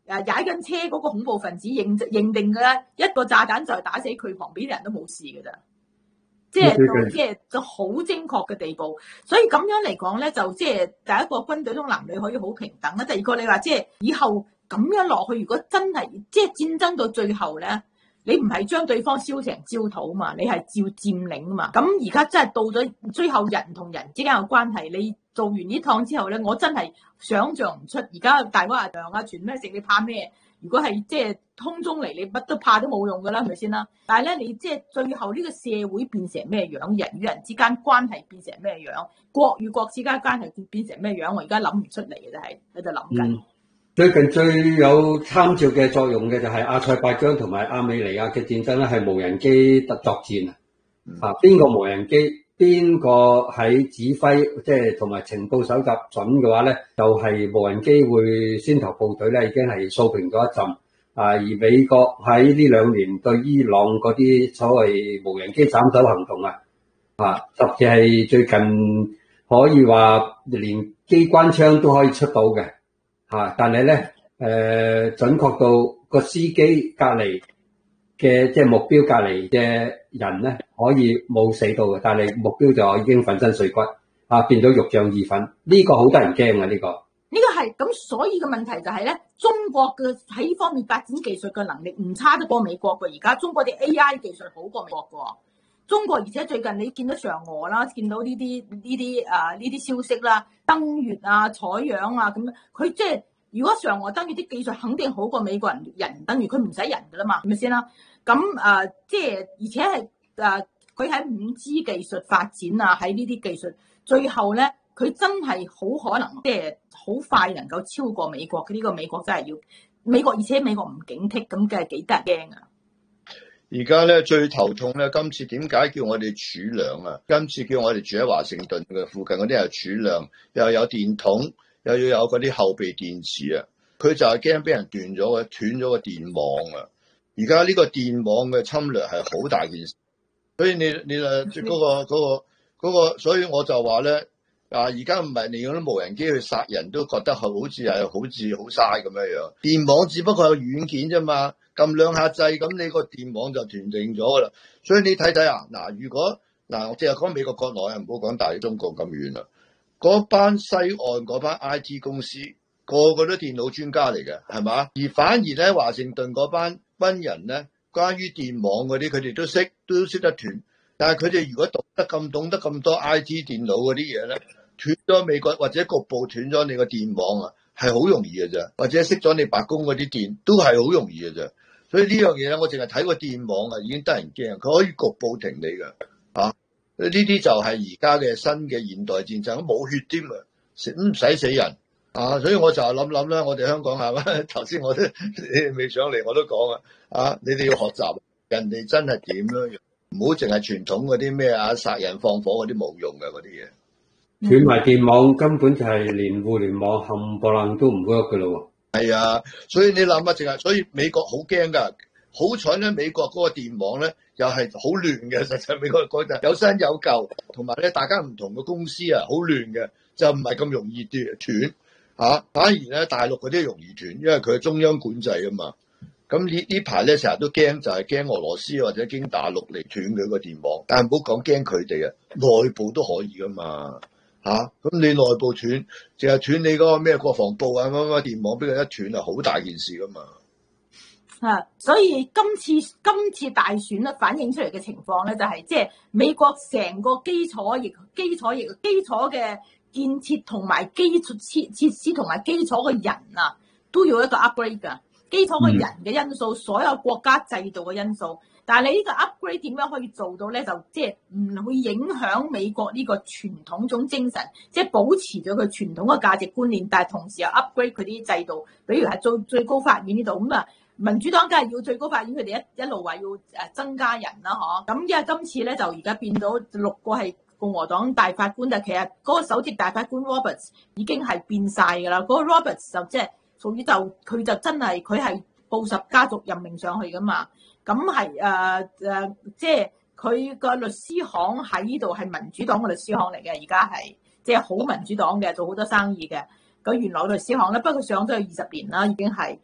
踩緊車嗰個恐怖分子認定嘅一個炸彈就係打死佢，旁邊啲人都冇事嘅咋。即係就好精確嘅地步，所以咁樣嚟講咧，就即係第一個軍隊中男女可以好平等啦。第二個你話即係以後咁樣落去，如果真係即係戰爭到最後咧，你唔係將對方燒成焦土嘛，你係照佔領嘛。咁而家真係到咗最後人同人之間嘅關係，你做完呢趟之後咧，我真係想像唔出而家大威亞啊全咩食，你怕咩？如果係即係空中嚟，你乜都怕都冇用噶啦，係咪先啦？但係咧，你即係最後呢個社會變成咩樣，人與人之間關係變成咩樣，國與國之間關係變成咩樣，我而家諗唔出嚟嘅，就係喺度諗緊。 最近最有參照嘅作用嘅就係阿塞拜疆同埋亞美尼亞嘅戰爭咧，係無人機特作戰啊！邊個無人機，邊個喺指揮，即係同埋情報搜集準嘅話咧，就係無人機會先頭部隊咧，已經係掃平咗一陣。而美國喺呢2年對伊朗嗰啲所謂無人機斬首行動甚至係最近可以話連機關槍都可以出到嘅但係咧準確到個司機隔離嘅即係目標隔離嘅人咧可以冇死到嘅，但係目標就已經粉身碎骨變咗肉醬意粉，呢個好得人驚啊！呢個係咁，所以嘅問題就係咧，中國嘅喺呢方面發展技術嘅能力唔差得過美國嘅。而家中國啲 AI 技術好過美國嘅。中國而且最近你見到嫦娥啦，見到呢啲消息啦，登月啊、採樣啊咁樣，佢即係如果嫦娥登月啲技術肯定好過美國人登月，佢唔使人㗎啦嘛，係咪先啦？咁即係而且係佢喺5G 技術發展啊，喺呢啲技術最後咧。佢真係好可能，即係好快能夠超過美國嘅。呢個美國真係要美國，而且美國唔警惕，咁嘅幾得人驚啊！ 而家咧最頭痛咧，今次點解叫我哋儲糧啊？今次叫我哋住喺華盛頓嘅附近嗰啲係儲糧，又有電筒，又要有嗰啲後備電池啊！佢就係驚俾人斷咗個電網啊！而家呢個電網嘅侵略係好大件事，所以你嗰個，所以我就話咧。而家唔係你用啲無人機去殺人都覺得好似好嘥咁樣樣，電網只不過係軟件啫嘛，撳兩下掣咁你個電網就斷定咗噶啦。所以你睇睇如果我淨係講美國國內唔好講大中國咁遠啦，嗰班西岸嗰班 IT 公司個個都電腦專家嚟嘅，係嘛？而反而咧華盛頓嗰班軍人咧，關於電網嗰啲佢哋都識得斷，但係佢哋如果懂得咁多 IT 電腦嗰啲嘢咧。斷咗美國或者局部斷咗你個電網係好容易嘅啫，或者熄咗你白宮嗰啲電都係好容易嘅啫。所以呢樣嘢咧，我淨係睇個電網已經得人驚，佢可以局部停你嘅呢啲就係而家嘅新嘅現代戰爭，冇血添唔使死人所以我就諗啦，我哋香港係咪？頭先我都你未上嚟我都講你哋要學習人哋真係點樣，唔好淨係傳統嗰啲咩殺人放火嗰啲冇用嘅嗰啲嘢。 斷埋電網根本就係連互聯網冚唪唥都唔 work 噶咯喎。 係啊，所以你諗下，所以美國好驚噶。好彩咧，美國嗰個電網咧又係好亂嘅。實際美國嗰陣有新有舊，同埋咧大家唔同嘅公司好亂嘅，就唔係咁容易斷反而咧大陸嗰啲容易斷，因為佢係中央管制啊嘛。咁呢排咧成日都驚，就係驚俄羅斯或者驚大陸嚟斷佢個電網，但係唔好講驚佢哋內部都可以噶嘛。咁你內部斷，淨係斷你嗰個咩國防部乜電網，俾佢一斷好大件事噶嘛。 所以今次大選咧反映出嚟嘅情況咧，就係即係美國成個基礎嘅建設同埋基礎設施同埋基礎嘅人都要一個 upgrade 噶。基礎嘅人嘅因素，所有國家制度嘅因素。但係你呢個 upgrade 點樣可以做到咧？就即係唔會影響美國呢個傳統種精神，即係保持咗佢傳統嘅價值觀念，但係同時又 upgrade 佢啲制度，比如係做最高法院呢度咁民主黨梗係要最高法院，佢哋一路話要增加人啦，咁因為今次咧就而家變到6個係共和黨大法官，但其實嗰個首席大法官 Roberts 已經係變晒㗎啦。嗰個 Roberts 就即係屬於佢就真係佢係布什家族任命上去㗎嘛。咁係即係佢個律師行喺呢度係民主黨嘅律師行嚟嘅，而家係即係好民主黨嘅，做好多生意嘅。咁原來律師行咧，不過佢上咗去20年啦，已經係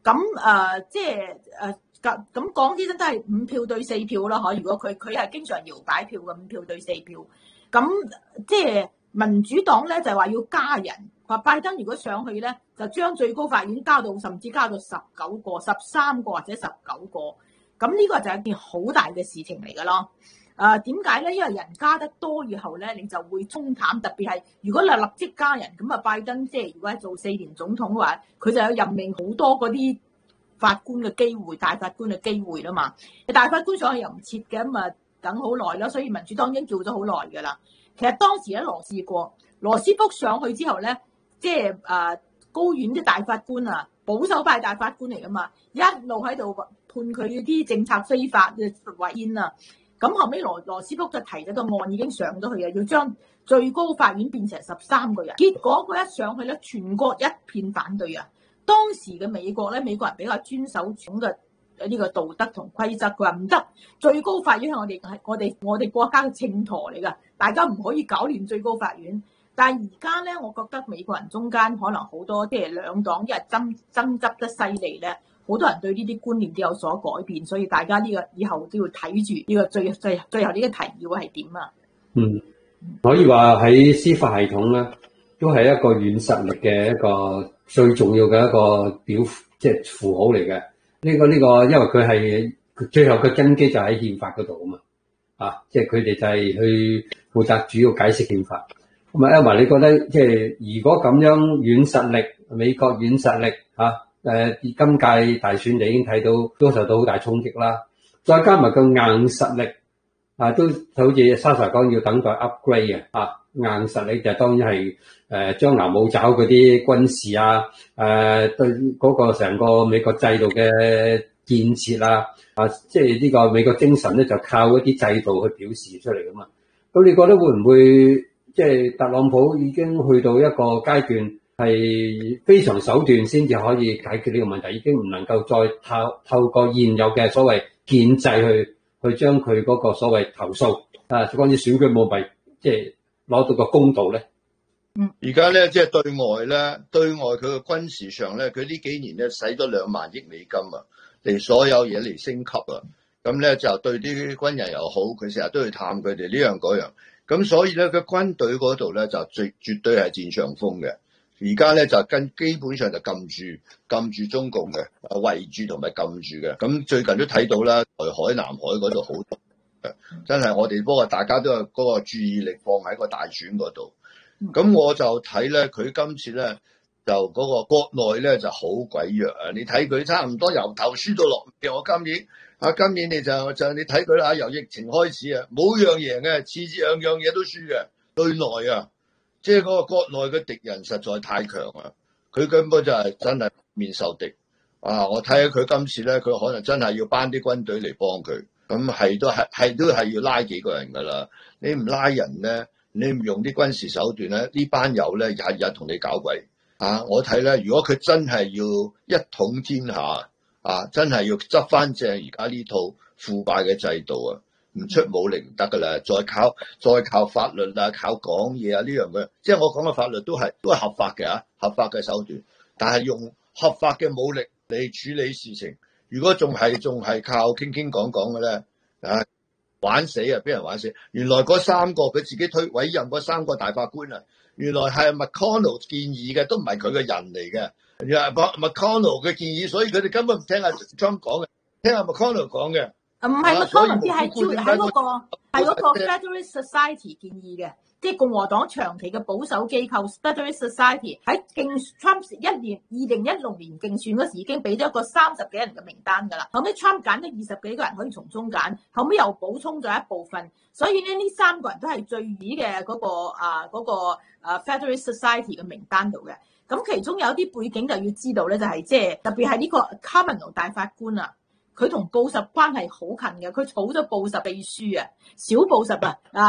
咁即係咁講啲真都係5票對4票啦，如果佢係經常搖擺票嘅5票對4票，咁即係民主黨咧就話要加人，話拜登如果上去咧就將最高法院甚至加到19個、13個或者19個，咁呢個就係一件好大嘅事情嚟㗎咯。點解咧？因為人加得多以後咧，你就會沖淡，特別係如果你立即加人，咁拜登即係如果係做4年總統嘅話，佢就有任命好多嗰啲法官嘅機會，大法官嘅機會啦嘛。大法官上去又唔切嘅，咁等好耐啦，所以民主黨已經叫咗好耐㗎啦。其實當時咧羅斯福上去之後咧，即係高院啲大法官啊，保守派大法官嚟㗎嘛，一路喺度判佢啲政策非法嘅違憲啊。咁後尾羅斯福就提咗個案已經上咗去啊，要將最高法院變成13個人。結果佢一上去咧，全國一片反對啊！當時嘅美國人比較遵守總嘅呢個道德同規則，佢話唔得，最高法院係我哋國家嘅秤砣嚟㗎，大家唔可以搞亂最高法院。但係而家咧，我覺得美國人中間可能好多即係兩黨因為爭執得犀利咧。好多人對呢啲觀念都有所改變，所以大家呢個以後都要睇住呢個最後呢個提議會係點啊？ 可以話喺司法系統咧，都係一個軟實力嘅一個最重要嘅一個即係符號嚟嘅。呢個，因為佢係最後嘅根基就喺憲法嗰度啊嘛，即係佢哋就係去負責主要解釋憲法。咁啊，Emma，你覺得即係如果咁樣軟實力，美國軟實力今屆大選你已經睇到都受到好大衝擊啦，再加埋個硬實力都好似莎莎講要等待 upgrade 硬實力就當然係將牙舞爪嗰啲軍事對嗰個成個美國制度嘅建設即係呢個美國精神咧就靠一啲制度去表示出嚟噶嘛。咁你覺得會唔會即係特朗普已經去到一個階段？係非常手段先至可以解決呢個問題，已經唔能夠再透過現有嘅所謂建制去將佢嗰個所謂投訴關於選舉舞弊，即係攞到個公道咧。 而家咧即係對外佢嘅軍事上咧，佢呢幾年咧使咗2萬億美金嚟所有嘢嚟升級咁咧就對啲軍人又好，佢成日都去探佢哋呢樣嗰樣，咁所以咧佢軍隊嗰度咧就絕對係佔上風嘅。而家咧就基本上就禁住中共嘅，圍住同埋禁住嘅。咁最近都睇到啦，台海、南海嗰度好多嘅，真係我哋不過大家都有嗰個注意力放喺個大選嗰度。咁我就睇咧，佢今次咧就嗰個國內咧就好鬼弱啊！你睇佢差唔多由頭輸到落尾。我今年你就你睇佢啦，由疫情開始冇樣贏嘅，次樣嘢都輸嘅，對內即係嗰個國內嘅敵人實在太強啦，佢根本就係真係面受敵我睇下佢今次咧，佢可能真係要班啲軍隊嚟幫佢，咁都係要拉幾個人噶啦。你唔拉人咧，你唔用啲軍事手段咧，呢班友咧日日同你搞鬼我睇咧，如果佢真係要一統天下真係要執翻正而家呢套腐敗嘅制度唔出武力唔得噶啦，再靠法律靠講嘢呢樣嘅，即係我講嘅法律都係合法嘅合法嘅手段，但係用合法嘅武力嚟處理事情，如果仲係靠傾講嘅咧，玩死俾人玩死。原來嗰3個佢自己委任嗰3個大法官原來係 McConnell 建議嘅，都唔係佢嘅人嚟嘅。McConnell 嘅建議，所以佢哋根本唔聽阿 Trump 講嘅，聽阿 McConnell 講嘅。 唔係 McConnell 係嗰個 Federalist Society 建議嘅，即係共和黨長期嘅保守機構 Federalist Society 喺Trump 2016年競選嗰時已經俾咗一個30幾人嘅名單㗎啦。後尾 Trump 揀咗20幾個人可以從中揀，後尾又補充咗一部分，所以呢3個人都係最尾嘅嗰個Federalist Society 嘅名單度嘅。咁其中有啲背景就要知道咧，就係即係特別係呢個 Kavanaugh 大法官佢同布什關係好近嘅，佢儲咗布什秘書小布什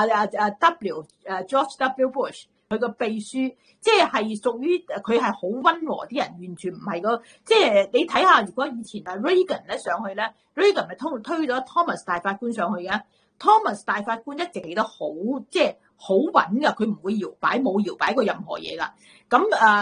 George W. Bush 佢個秘書，即係屬於佢係好溫和啲人，完全唔係即係你睇下，如果以前Reagan 咧上去咧 ，Reagan 咪推咗 Thomas 大法官上去嘅，Thomas 大法官一直企得好，即係好穩㗎，佢唔會搖擺，冇搖擺過任何嘢㗎。咁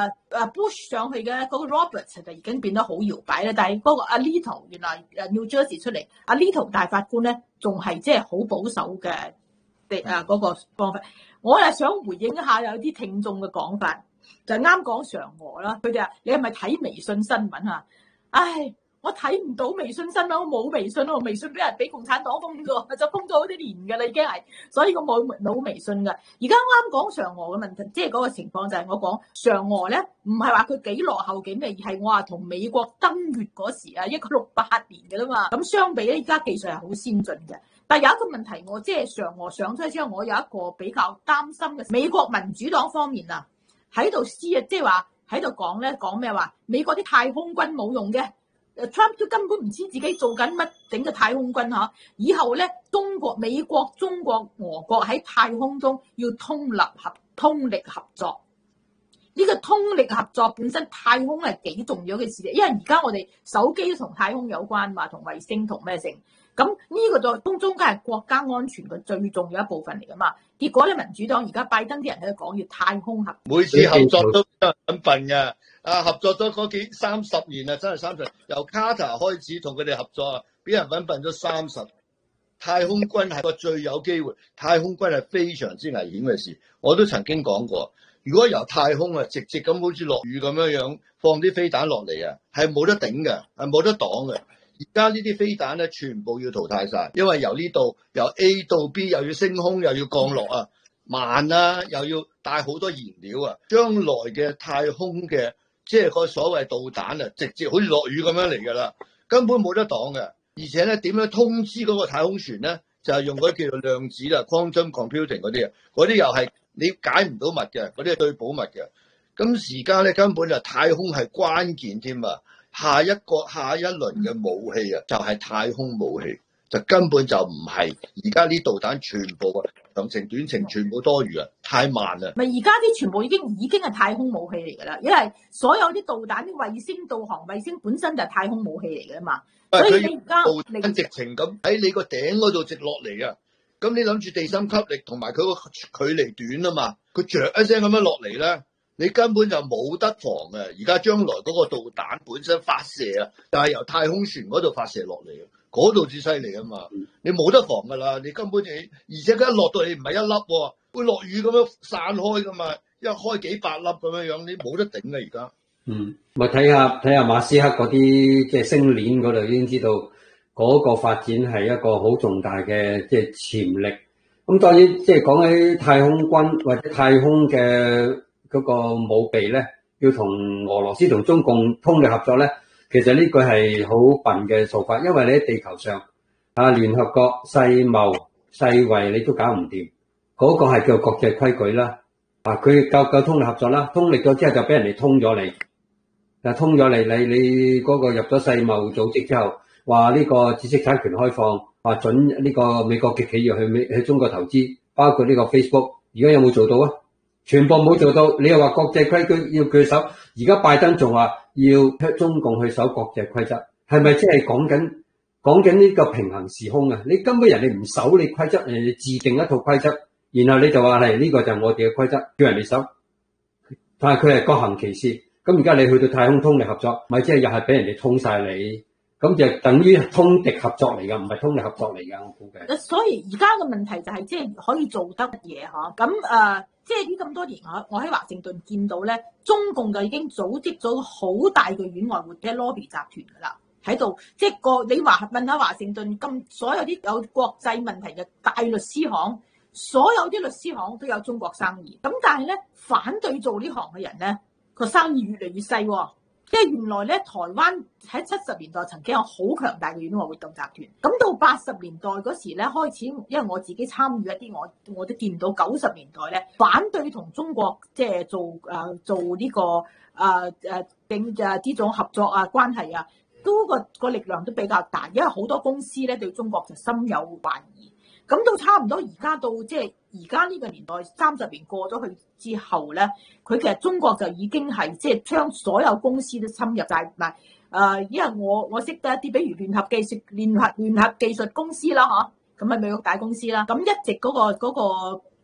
Bush 上去嘅嗰個 Roberts 就已經變得好搖擺啦，但係嗰個 Alito 原來New Jersey 出嚟，Alito 大法官咧仲係即係好保守嘅嗰個方法。我又想回應一下有啲聽眾嘅講法，就啱講嫦娥啦，佢哋話你係咪睇微信新聞啊？唉，我睇唔到微信新聞，我冇微信，我微信俾共產黨封咗，就封咗好多年㗎啦，已經係，所以我冇微信㗎。而家啱講嫦娥嘅問題，即係嗰個情況就係我講嫦娥咧，唔係話佢幾落後幾咩，而係我話同美國登月嗰時啊，1968年嘅啦嘛，咁相比咧，而家技術係好先進嘅。但有一個問題，我即係嫦娥上咗之後，我有一個比較擔心嘅，美國民主黨方面啊，喺度即係話喺度講咩話？美國啲太空軍冇用嘅，Trump 都根本唔知自己做緊乜整嘅太空軍嚇。以後咧，美國、中國、俄國喺太空中要通力合作。呢個通力合作本身太空係幾重要嘅事嘅，因為而家我哋手機都同太空有關嘛，同衛星同咩成。咁呢個就中間係國家安全嘅最重要一部分嚟噶嘛。結果咧，民主黨而家拜登啲人喺度講要太空合作， 每次合作都很笨嘅。合作咗嗰30年啊，真係30年。由卡特開始同佢哋合作啊，俾人揾笨咗30。太空軍係個最有機會，太空軍係非常之危險嘅事。我都曾經講過，如果由太空啊直接咁好似落雨咁樣放啲飛彈落嚟啊，係冇得頂嘅，係冇得擋嘅。而家呢啲飛彈咧，全部要淘汰晒，因為由呢度由 A 到 B 又要升空又要降落啊，慢啊，又要帶好多燃料啊。將來嘅太空嘅即係個所謂導彈啊，直接好似落雨咁樣嚟㗎啦，根本冇得擋嘅。而且咧，點樣通知嗰個太空船咧，就係用嗰啲叫做量子啦 （quantum computing） 嗰啲啊，嗰啲又係你解唔到密嘅，嗰啲係最保密嘅。咁而家咧根本就太空係關鍵添啊！下一輪嘅武器啊，就係太空武器，就根本就唔係而家啲導彈全部啊，長程短程全部多餘啊，太慢啦。 咪而家啲全部已經係太空武器嚟㗎啦，因為所有啲導彈啲衛星導航衛星本身就係太空武器嚟㗎嘛，所以你而家導彈直情咁喺你個頂嗰度直落嚟啊！咁你諗住地心吸力同埋佢個距離短啊嘛，佢著一聲咁樣落嚟咧。你根本就冇得防嘅，而家將來嗰個導彈本身發射啊，就係由太空船嗰度發射落嚟嘅，嗰度至犀利啊嘛！你冇得防噶啦，你根本而且佢一落到嚟唔係一粒喎，會落雨咁樣散開噶嘛，一開幾百粒咁樣樣，你冇得頂嘅而家。 咪睇下馬斯克嗰啲即係星鏈嗰度已經知道嗰個發展係一個好重大嘅即係潛力。咁當然即係講起太空軍或者太空嘅嗰個武備咧，要同俄羅斯同中共通力合作咧，其實呢句係好笨嘅做法，因為你喺地球上聯合國世貿世衛你都搞唔掂，嗰個係叫國際規矩啦。佢夠通力合作啦，通力咗之後就俾人哋通咗你，通咗你嗰個入咗世貿組織之後，話呢個知識產權開放，話准呢個美國嘅企業去中國投資，包括呢個 Facebook， 而家有冇做到啊？全部冇做到，你又話國際規矩要佢守，而家拜登仲話要中共去守國際規則，係咪即係講緊呢個平衡時空啊？你根本人哋唔守你規則，人哋自定一套規則，然後你就話係呢個就係我哋嘅規則，叫人哋守，但係佢係各行其事。咁而家你去到太空通力合作，咪即係又係俾人哋通晒你，咁就等於通敵合作嚟㗎，唔係通力合作嚟㗎，我估計。 所以而家嘅問題就係即係可以做得乜嘢嚇？咁即係呢咁多年我喺華盛頓見到咧，中共就已經組織咗好大嘅院外活嘅 lobby 集團㗎啦，喺度即係你問下華盛頓咁所有啲有國際問題嘅大律師行，所有啲律師行都有中國生意，咁但係咧反對做呢行嘅人咧個生意越嚟越細喎。即係原來咧，台灣喺70年代曾經有好強大嘅院外活動集團，咁到80年代嗰時咧開始，因為我自己參與一啲，我都見到90年代咧反對同中國即係做呢個呢種合作關係啊，都個力量都比較大，因為好多公司咧對中國就心有懷疑。咁到差唔多而家到即係而家呢個年代30年過咗去之後咧，佢其實中國就已經係即係將所有公司都侵入晒埋。因為我識得一啲，比如聯合技術公司啦，咁係美國大公司啦。咁一直嗰個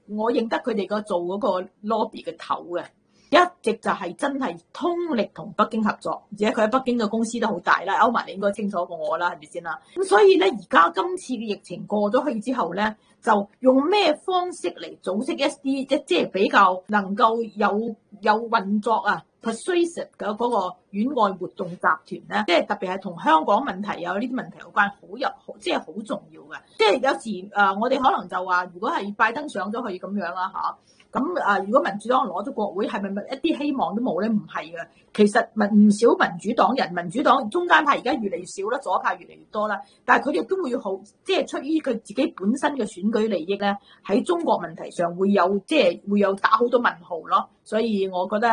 我認得佢哋個做嗰個 lobby 嘅頭嘅。一直就係真係通力同北京合作，而且佢喺北京嘅公司都好大啦。歐文你應該清楚過我啦，係咪先啦？咁所以咧，而家今次嘅疫情過咗去之後咧，就用咩方式嚟組織一啲即係比較能夠有運作啊 persuasive 嘅嗰個院外活動集團咧，即係特別係同香港問題有呢啲問題有關，即係好重要嘅。即係有時我哋可能就話，如果係拜登上咗去咁樣啦嚇。咁如果民主黨攞咗國會，係咪一啲希望都冇咧？唔係嘅，其實唔少民主黨人，民主黨中間派而家越嚟越少啦，左派越嚟越多啦。但係佢哋都會好，即係出於佢自己本身嘅選舉利益咧，喺中國問題上會有打好多問號咯。所以我覺得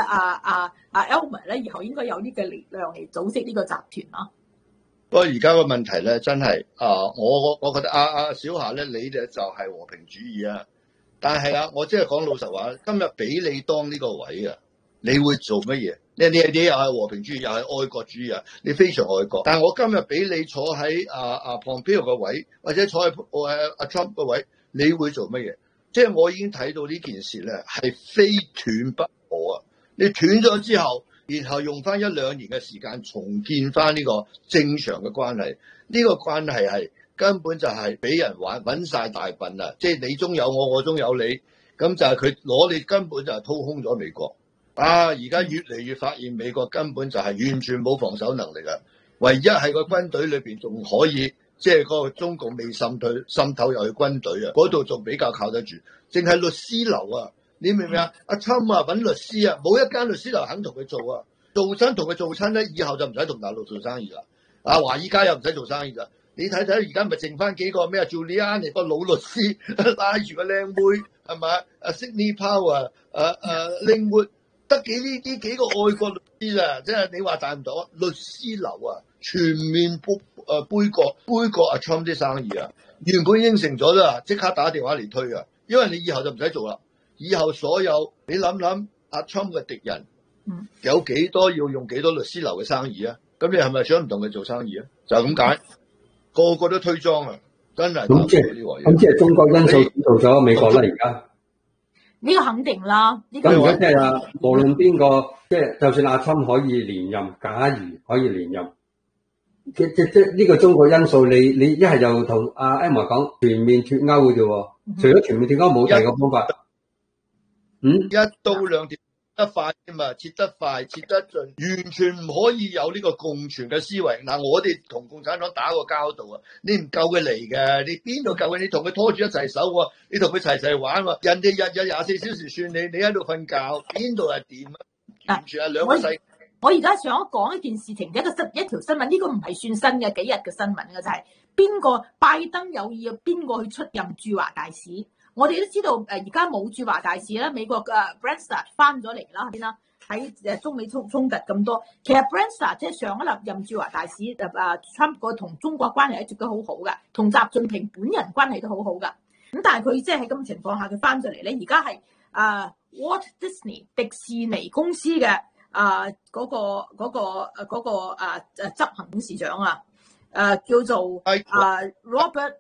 Elmer 咧，以後應該有呢個力量嚟組織呢個集團咯。 不過而家個問題咧，真係我覺得小夏咧，你哋就係和平主義啊！但係啊，我即係講老實話，今日俾你當呢個位啊，你會做乜嘢？你又係和平主義，又係愛國主義啊！你非常愛國。但係我今日俾你坐喺Pompeo 個位，或者坐喺Trump 個位，你會做乜嘢？即係我已經睇到呢件事咧，係非斷不可啊！你斷咗之後，然後用翻1-2年嘅時間重建翻呢個正常嘅關係，呢個關係係根本就係俾人揾晒大笨啊！即係你中有我，我中有你，咁就係佢攞你根本就係掏空咗美國。而家越嚟越發現美國根本就係完全冇防守能力啊！唯一係個軍隊裏邊仲可以，即係嗰個中共未滲透入去軍隊啊，嗰度仲比較靠得住。淨係律師樓啊，你明唔明啊？阿侵揾律師啊，冇一間律師樓肯同佢做啊！同佢做親咧，以後就唔使同大陸做生意啦。華爾街又唔使做生意啦。你睇睇而家咪剩翻幾個咩Giuliani個老律師拉住個靚妹係咪Sidney Powell 另活得幾個愛國律師啊！即係你話大唔大律師樓啊，全面杯葛阿 Trump 啲生意啊！原本應承咗啦，即刻打電話嚟推啊！因為你以後就唔使做啦，以後所有你諗阿 Trump 嘅敵人有幾多要用幾多律師樓嘅生意啊？咁你係咪想唔同佢做生意啊？就係咁解。個個都推裝啊！真係咁即係中國因素主導咗美國啦，而家呢個肯定啦。 咁而家即係無論邊個，即係就算阿侵可以連任，假如可以連任，即呢個中國因素，你一係就同阿 Emma 講全面脫歐嘅啫喎，除咗全面脫歐冇第二個方法。 一刀兩斷。得快啫嘛，切得快，切得盡，完全唔可以有呢個共存嘅思維。我哋同共產黨打過交道啊，你唔夠佢嚟嘅，你邊度夠佢？你同佢拖住一齊手喎，你同佢齊齊玩喎，人哋日日24小時算你喺度瞓覺，邊度係掂啊？完全係兩個世界。 我而家想講一件事情，一條新聞，呢個唔係算新嘅，幾日嘅新聞嘅就係邊個拜登有意邊個去出任駐華大使。我哋都知道而家冇駐華大使啦，美國嘅 Branstad 翻咗嚟啦，先啦喺中美衝突咁多。其實 Branstad 即係上一任駐華大使Trump 個同中國關係一直都好好嘅，同習近平本人關係都好好嘅。咁但係佢即係喺咁情況下佢翻咗嚟咧，而家係Walt Disney 迪士尼公司嘅嗰個執行董事長啊，叫做Robert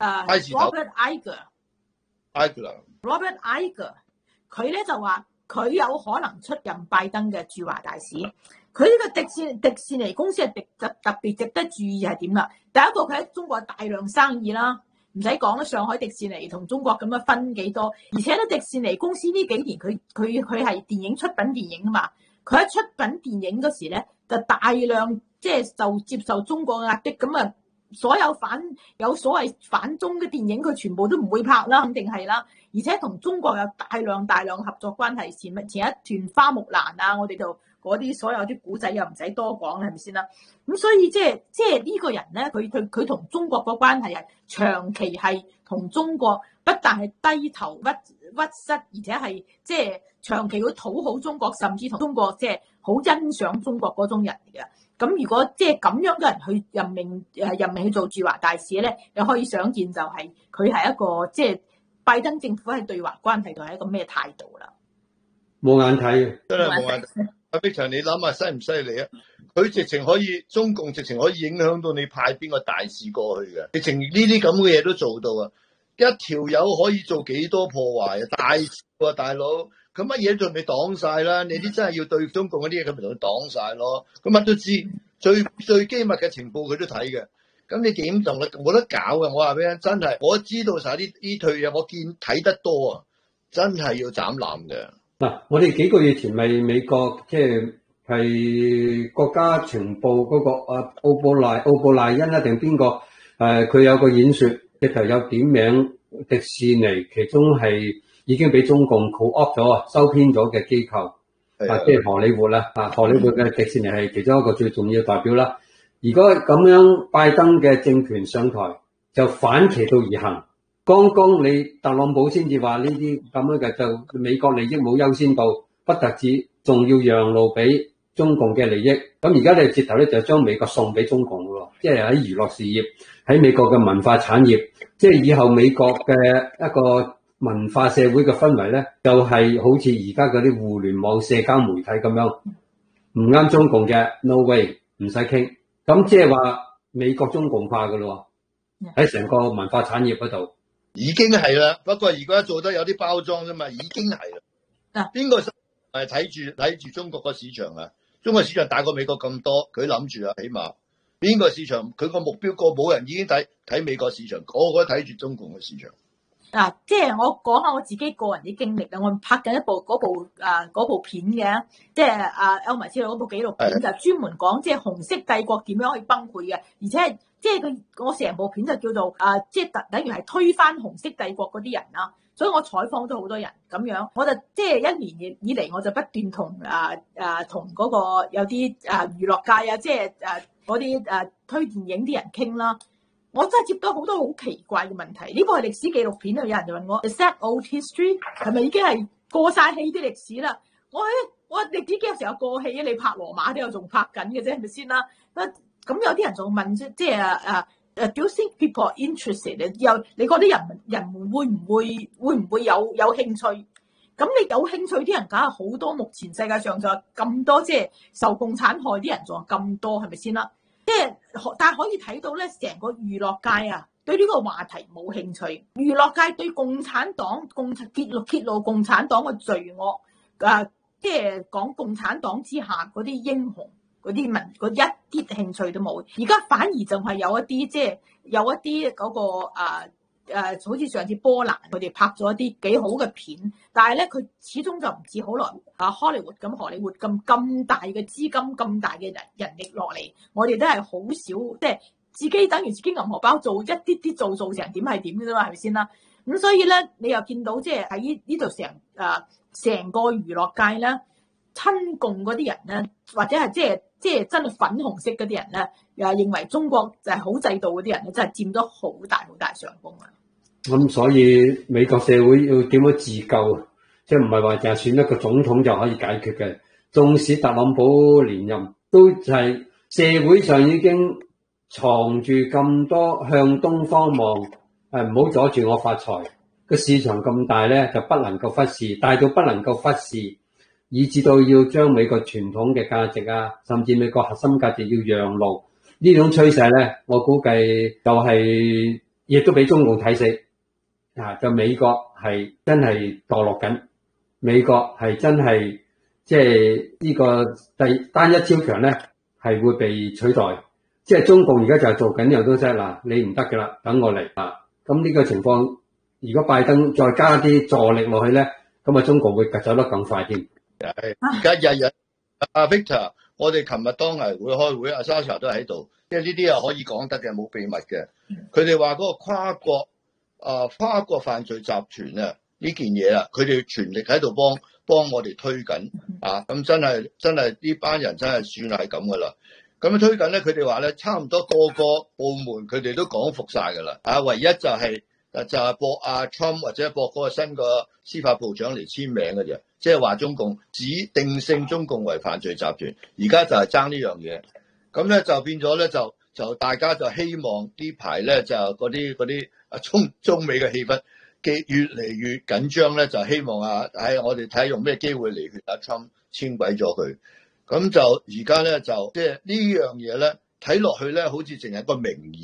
Iger。Robert Iger 佢咧就話佢有可能出任拜登嘅駐華大使。佢呢個迪士尼公司係特別值得注意係點啦？第一個佢喺中國大量生意啦，唔使講啦，上海迪士尼同中國咁樣分幾多，而且咧迪士尼公司呢幾年佢係電影出品電影啊嘛，佢喺出品電影嗰時咧就大量即係就接受中國嘅壓迫，咁啊所有所謂反中嘅電影佢全部都唔會拍啦，肯定係啦，而且同中國有大量合作關係，前一段花木蘭啊，我哋就嗰啲所有啲古仔又唔使多講啦，係咪先啦？咁所以即係呢個人咧，佢同中國個關係係長期係同中國不但係低頭屈膝，而且係即係長期會討好中國，甚至同中國即係好欣賞中國嗰種人嚟嘅。咁如果即係咁樣嘅人去任命去做駐華大使咧，你可以想見就係佢係一個即係拜登政府喺對華關係度係一個咩態度啦？ 冇眼睇嘅， 真係冇眼睇。阿碧祥，你諗下犀唔犀利啊？佢中共直情可以影響到你派邊個大使過去嘅，直情呢啲咁嘅嘢都做到啊！ 一條友可以做幾多破壞啊？大笑啊，大佬！佢乜嘢都同你擋晒啦，你啲真係要對中共嗰啲嘢，佢咪同佢擋晒咯。佢乜都知，最機密嘅情報佢都睇嘅。咁你點同佢冇得搞嘅？我話俾你聽，真係我知道晒呢退嘢，我睇得多啊，真係要斬纜嘅。 嗱，我哋幾個月前咪美國即係國家情報嗰個奧布賴恩啊定邊個佢有個演說，直頭有點名迪士尼，其中係已經俾中共 co-opt 咗啊，收編咗嘅機構即係荷里活啦荷里活嘅迪士尼係其中一個最重要代表啦。如果咁樣拜登嘅政權上台，就反其道而行。剛剛你特朗普先至話呢啲咁樣嘅就美國利益冇優先度，不特止，仲要讓路俾中共嘅利益。咁而家你直頭咧就將美國送俾中共咯，即係喺娛樂事業，喺美國嘅文化產業，即係以後美國嘅一個文化社會嘅氛圍咧，就係好似而家嗰啲互聯網社交媒體咁樣，唔啱中共嘅 no way， 唔使傾。咁即係話美國中共化噶咯，喺成個文化產業嗰度。 已經係啦，不過而家做得有啲包裝啫嘛，已經係啦。邊個係睇住中國個市場啊？中國市場大過美國咁多，佢諗住啊，起碼邊個市場佢個目標個冇人已經睇美國市場，個個睇住中共嘅市場。 即係我講下我自己個人啲經歷啦。我拍緊嗰部片嘅，即係歐文知道嗰部紀錄片就專門講即係紅色帝國點樣去崩潰嘅，而且係即係我成部片就叫做即係等於係推翻紅色帝國嗰啲人啦。所以我採訪咗好多人咁樣，我就即係一年以嚟我就不斷同同嗰個有啲娛樂界啊，即係嗰啲推電影啲人傾啦。我真係接到好多好奇怪嘅問題。呢部係歷史紀錄片啊，有人就問我 Is that old history？ 係咪已經係過晒氣啲歷史啦？我歷史幾有時候過氣啊？你拍羅馬都有仲拍緊嘅啫，係咪先啦？咁有啲人仲問即係Do you think people are interested？ 又你覺得人們會唔會有興趣？咁你有興趣啲人梗係好多，目前世界上就咁多，即係受共產害啲人仲有咁多，係咪先啦？即係，但係可以睇到咧，成個娛樂界啊，對呢個話題冇興趣。娛樂界對共產黨揭露共產黨嘅罪惡，即係講共產黨之下嗰啲英雄嗰啲一啲興趣都冇。而家反而就係有一啲即係有一啲嗰個好似上次波蘭佢哋拍咗一啲幾好嘅片，但係咧佢始終就唔似好耐荷里活咁大嘅資金咁大嘅人力落嚟，我哋都係好少，即係自己等於自己銀荷包做一啲做成點係點嘅啫嘛，係咪先啦？咁所以咧，你又見到即係喺呢度成個娛樂界咧，親共嗰啲人咧，或者係即係真係粉紅色嗰啲人咧，又認為中國就係好制度嗰啲人咧，真係佔咗好大上風啊！ 咁所以美國社會要點樣自救？即係唔係話就係選一個總統就可以解決嘅。縱使特朗普連任，都就係社會上已經藏住咁多向東方望，唔好阻住我發財。個市場咁大咧，就不能夠忽視，大到不能夠忽視，以至到要將美國傳統嘅價值啊，甚至美國核心價值要讓路。呢種趨勢咧，我估計就係亦都俾中共睇死。就美國係真係墮落緊，美國係真係即係呢個單一超強咧係會被取代，即係中共而家就係做緊呢樣東西啦，你唔得噶啦，等我嚟啊！咁呢個情況，如果拜登再加啲助力落去咧，咁啊中共會走得更快添。 而家日日Victor， 我哋琴日當日會開會，阿 Sasha 都喺度，因為呢啲係可以講得嘅，冇秘密嘅。佢哋話嗰個跨國犯罪集團啊，呢件嘢啊，佢哋全力喺度幫我哋推緊啊！咁真係呢班人真係算係咁噶啦。咁推緊咧，佢哋話咧，差唔多個部門佢哋都講服晒噶啦。唯一就係博阿 Trump 或者博嗰個新個司法部長嚟簽名嘅啫，即係話中共指定性中共為犯罪集團。而家就係爭呢樣嘢，咁咧就變咗咧就大家就希望呢排咧就嗰啲中美嘅氣氛越嚟越緊張咧，就希望我哋睇下用咩機會嚟勸阿 Trump 簽鬼咗佢。咁就而家咧就即係呢樣嘢咧睇落去咧，好似淨係個名義，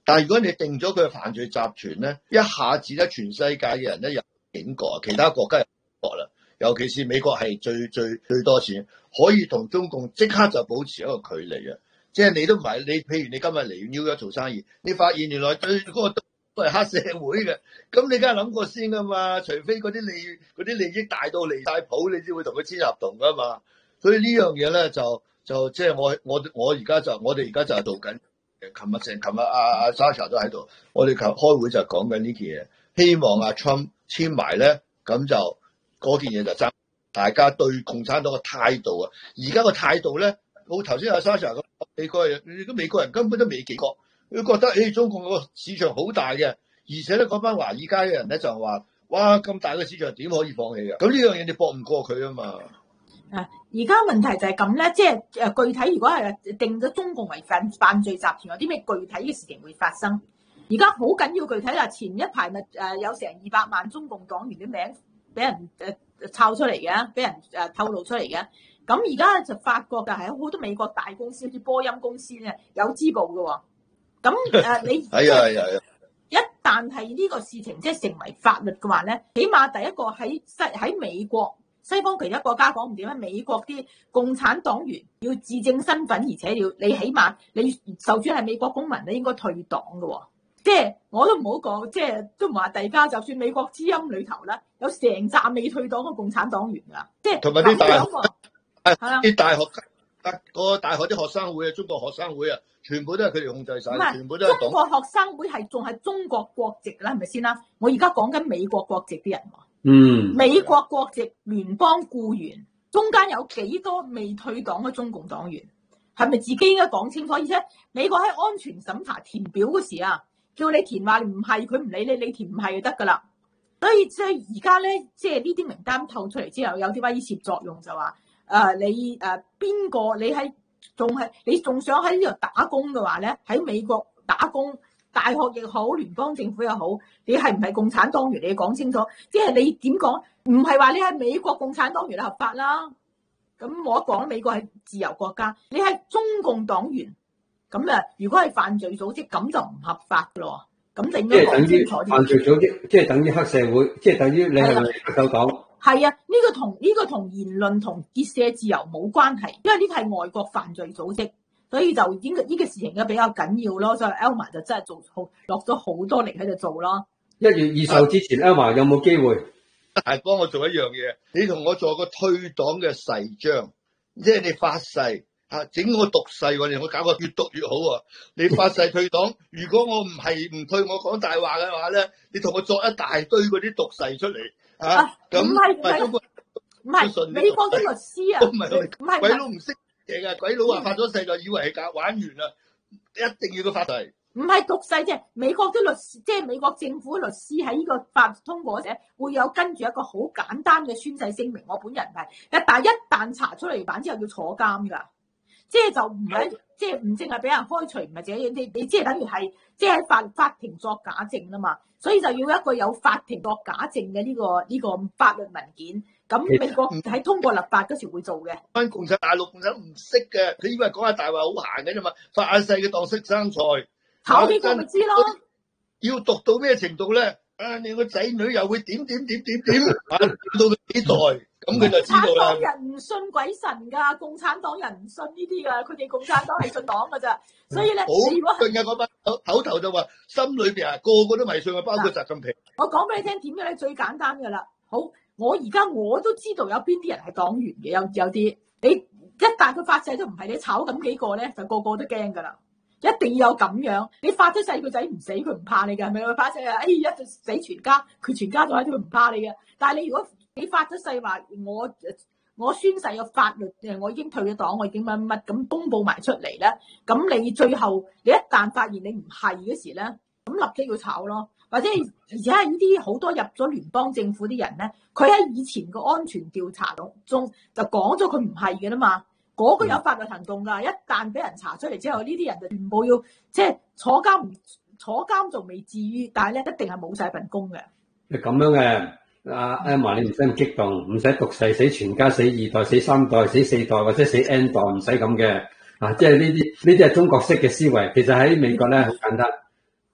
但係如果你定咗佢嘅犯罪集團咧，一下子咧全世界嘅人咧有警覺，其他國家有警覺啦。尤其是美國係最多錢，可以同中共即刻就保持一個距離嘅。即係你都唔係你，譬如你今日嚟紐約做生意，你發現原來對嗰個都係黑社會嘅，咁你梗係諗過先噶嘛？除非嗰啲利益大到離晒譜，你先會同佢簽合同噶嘛。所以呢樣嘢咧就即係我而家就我哋而家就係做緊。琴日阿 Sasha 都喺度，我哋開會就講緊呢件嘢，希望阿 Trump 簽埋咧，咁就嗰件嘢就爭大家對共產黨嘅態度啊。而家個態度咧，我頭先阿 Sasha 咁，美國人根本都未警覺，佢覺得中共個市場好大嘅，而且咧嗰班華爾街嘅人咧就話：哇，咁大嘅市場點可以放棄嘅？咁呢樣嘢你搏唔過佢啊嘛。 而家問題就係咁咧，即係具體如果係定咗中共為犯罪集團，有啲咩具體嘅事情會發生？而家好緊要具體啦，前一排咪有成200萬中共黨員啲名俾人抄出嚟嘅，俾人透露出嚟嘅。咁而家就發覺就係好多美國大公司，好似波音公司咧有支部嘅喎。咁你係啊，一旦係呢個事情即係成為法律嘅話咧，起碼第一個喺美國。西方其他國家講唔掂咧，美國啲共產黨員要自證身份，而且你起碼你就算係美國公民，你應該退黨嘅喎。即係我都唔好講，即係都唔話大家，就算美國之音裏頭咧，有成紮未退黨嘅共產黨員㗎，即係同埋啲大學係啦， 啲大學個大學啲學生會啊，中國學生會啊，全部都係佢哋控制晒，全部都係中國學生會仲係中國國籍啦，係咪先啦？我而家講緊美國國籍啲人喎。美國國籍聯邦僱員中間有幾多未退黨嘅中共黨員？係咪自己應該講清楚？而且美國喺安全審查填表嗰時啊，叫你填話你唔係，佢唔理你，你填唔係就得噶啦。所以即係而家咧，即係呢啲名單透出嚟之後，有啲威脅作用就話你邊個你仲想喺呢度打工嘅話咧，喺美國打工。大學亦好，聯邦政府又好，你係唔係共產黨員？你要講清楚，即係你點講？唔係話你係美國共產黨員合法啦。咁我講美國係自由國家，你係中共黨員，咁如果係犯罪組織，咁就唔合法咯。咁就應該講清楚啲。 犯罪組織，即係等於黑社會，即係等於你係咪黑手黨？ 係啊，呢個同言論同結社自由冇關係，因為呢個係外國犯罪組織。所以就應該呢個事情嘅比較緊要咯，所以 Elma 就真係落咗好多力喺度做咯。 1月20之前 Elma 有冇機會？ 係幫我做一樣嘢，你同我做個退黨嘅誓章，即係你發誓整個毒誓我搞個越毒越好啊！你發誓退黨，如果我唔退，我講大話嘅話咧，你同我作一大堆嗰啲毒誓出嚟咁唔係美國啲律師啊， 唔係鬼佬唔識。鬼佬話發咗誓就以為係玩完啦，一定要佢發誓。 唔係毒誓啫，美國啲律師，即係美國政府律師喺呢個法通過者會有跟住一個好簡單嘅宣誓聲明。我本人係一旦查出嚟版之後要坐監㗎，即係就唔係即係唔淨係俾人開除，唔係自己你即係等於係即係喺法庭作假證啊嘛，所以就要一個有法庭作假證嘅呢個法律文件。咁美國喺通過立法嗰時會做嘅。 班共產大陸共產唔識嘅，佢以為講下大話好閒嘅啫嘛，發下誓嘅當識生菜。 考呢個咪知咯。 要讀到咩程度咧？你個仔女又會點到佢幾代，咁佢就知道啦。共產黨人唔信鬼神噶，共產黨人唔信呢啲噶，佢哋共產黨係信黨噶咋。所以咧， 你如果信嘅嗰班口頭就話，心裏邊個個都迷信，包括習近平。 我講俾你聽點樣咧，最簡單噶啦。好，我而家我都知道有邊啲人係黨員嘅，有啲你一旦佢發誓都唔係，你炒咁幾個咧，就個個都驚噶啦。一定要有咁樣，你發咗誓個仔唔死，佢唔怕你嘅，係咪？佢發誓一就死全家，佢全家都喺度唔怕你嘅。但係你如果你發咗誓話，我宣誓有法律，我已經退咗黨，我已經乜咁公佈埋出嚟咧，咁你最後你一旦發現你唔係嗰時咧，咁立即要炒咯。或者而且係呢啲好多入咗聯邦政府啲人咧，佢喺以前個安全調查中就講咗佢唔係嘅啦嘛。嗰個有法律行動㗎，一旦俾人查出嚟之後，呢啲人就全部要即係坐監仲未至於，但係咧一定係冇晒份工嘅。 係咁樣嘅，阿 Emma 你唔使咁激動，唔使毒誓死全家、死2代、死3代、死4代或者死 N 代，唔使咁嘅。即係呢啲係中國式嘅思維，其實喺美國咧好簡單。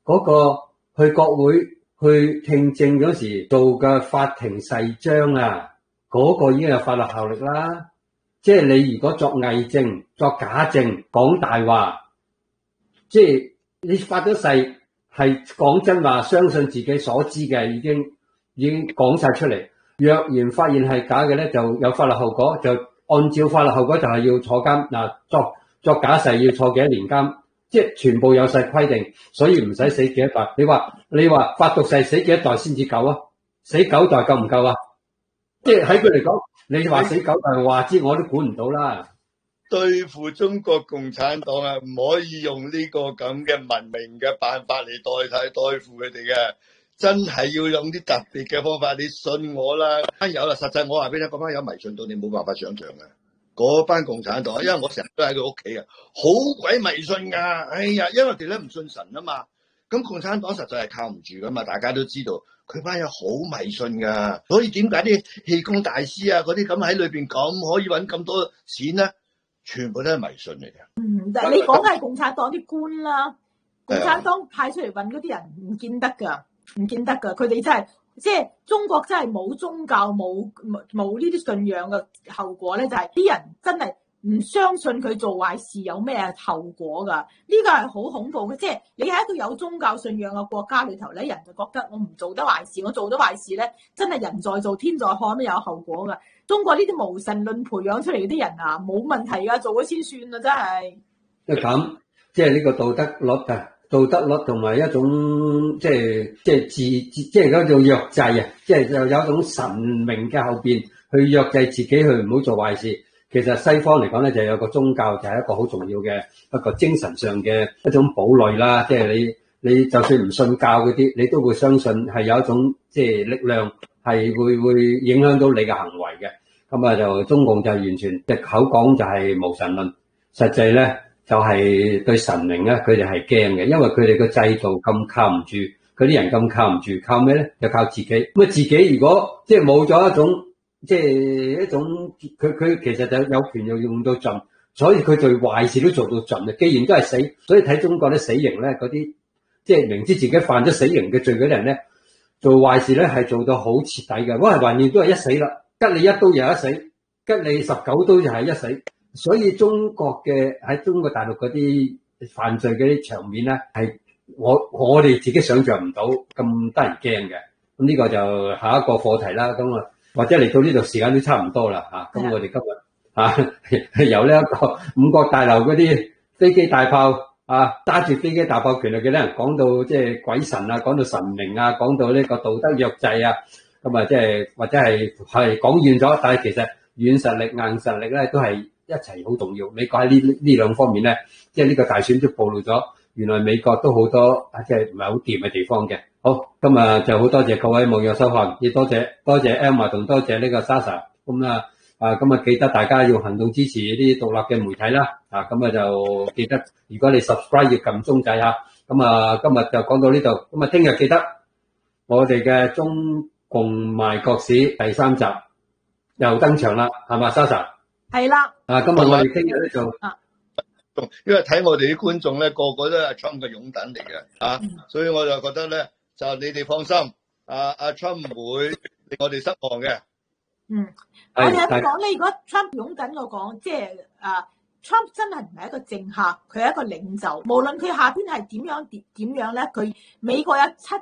嗰個去國會去聽證嗰時做嘅法庭誓章啊，嗰個已經有法律效力啦。即係你如果作偽證、作假證、講大話，即係你發咗誓係講真話，相信自己所知嘅已經講晒出嚟。若然發現係假嘅咧，就有法律後果，就按照法律後果就係要坐監嗱，作假誓要坐幾多年監，即係全部有晒規定，所以唔使死幾多代。你話發毒誓死幾多代先至夠啊？死9代夠唔夠啊？即係喺佢嚟講，你話死9代話知我都管唔到啦。 對付中國共產黨啊，唔可以用呢個咁嘅文明嘅辦法嚟對付佢哋嘅。真係要用啲特別嘅方法，你信我啦。有啦，實際我話俾你聽，嗰班友迷信到你冇辦法想象嘅。嗰班共產黨，因為我成日都喺佢屋企啊，好鬼迷信噶。哎呀，因為佢哋唔信神啊嘛。咁共產黨實在係靠唔住噶嘛，大家都知道佢班友好迷信噶。所以點解啲氣功大師啊嗰啲咁喺裏邊咁可以揾咁多錢咧？全部都係迷信嚟嘅。 但係你講嘅係共產黨啲官啦，共產黨派出嚟揾嗰啲人唔見得㗎。佢哋真係即係中國真係冇宗教冇呢啲信仰嘅後果咧，就係啲人真係唔相信佢做壞事有咩後果㗎。呢個係好恐怖嘅，即係你喺一個有宗教信仰嘅國家裏頭咧，人就覺得我唔做得壞事，我做得壞事咧，真係人在做天在看，咁有後果㗎。中國呢啲無神論培養出嚟嗰啲人啊，冇問題㗎，做咗先算啊，真係。即係咁，即係呢個道德率啊。道德率同埋一種即係嗰種約制啊，即係就有一種神明嘅後邊去約制自己去唔好做壞事。其實西方嚟講咧，就有個宗教就係一個好重要嘅一個精神上嘅一種堡壘啦。即係你就算唔信教嗰啲，你都會相信係有一種即係力量係會影響到你嘅行為嘅。咁啊，就中共就完全藉口講就係無神論，實際咧。就係對神明咧，佢哋係驚嘅，因為佢哋個制度咁靠唔住，佢啲人咁靠唔住，靠咩咧？就靠自己。咁啊，自己如果即係冇咗一種，即係一種，佢其實就有權又用到盡，所以佢做壞事都做到盡啊。既然都係死，所以睇中國啲死刑咧，嗰啲即係明知自己犯咗死刑嘅罪嗰啲人咧，做壞事咧係做到好徹底嘅。我係還掂都係一死啦，吉你一刀又一死，吉你19刀就係一死。所以中國嘅喺中國大陸嗰啲犯罪嗰啲場面咧，係我哋自己想象唔到咁得人驚嘅。咁呢個就下一個課題啦。咁啊，或者嚟到呢度時間都差唔多啦嚇。咁我哋今日由呢一個5角大樓嗰啲飛機大炮揸住飛機大炮權力嘅人講到即係鬼神啊，講到神明啊，講到呢個道德約制啊。咁啊，即係或者係講遠咗，但係其實軟實力、硬實力咧都係一齊好重要。美國喺呢兩方面咧，即係呢個大選都暴露咗，原來美國都好多即係唔係好掂嘅地方嘅。好，今日就好多謝各位網友收看，亦多謝 Emma 同多謝呢個 Sasa。咁記得大家要行動支持呢啲獨立嘅媒體啦。咁就記得，如果你 subscribe 要撳鐘仔嚇。咁今日就講到呢度。咁聽日記得我哋嘅中共賣國史第3集又登場啦，係嘛 Sasa？係啦。今日我哋聽日咧就因為睇我哋啲觀眾咧，個個都係 Trump 嘅擁躉嚟嘅，所以我就覺得咧，就你哋放心，阿 Trump 唔會令我哋失望嘅。 我哋咁講咧，如果 Trump 擁躉我講，即係Trump 真係唔係一個政客，佢係一個領袖。無論佢下邊係點樣咧，佢美國有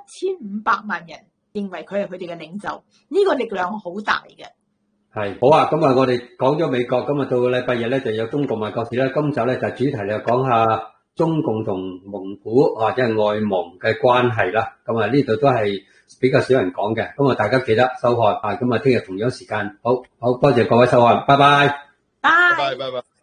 7500萬人認為佢係佢哋嘅領袖，呢個力量好大嘅。 係好啊！咁我哋講咗美國，咁到個禮拜日咧就有中共賣國史啦。今集咧就主題就講下中共同蒙古或者係外蒙嘅關係啦。咁呢度都係比較少人講嘅。咁大家記得收看。咁聽日同樣時間，好多謝各位收看，拜拜。 拜拜。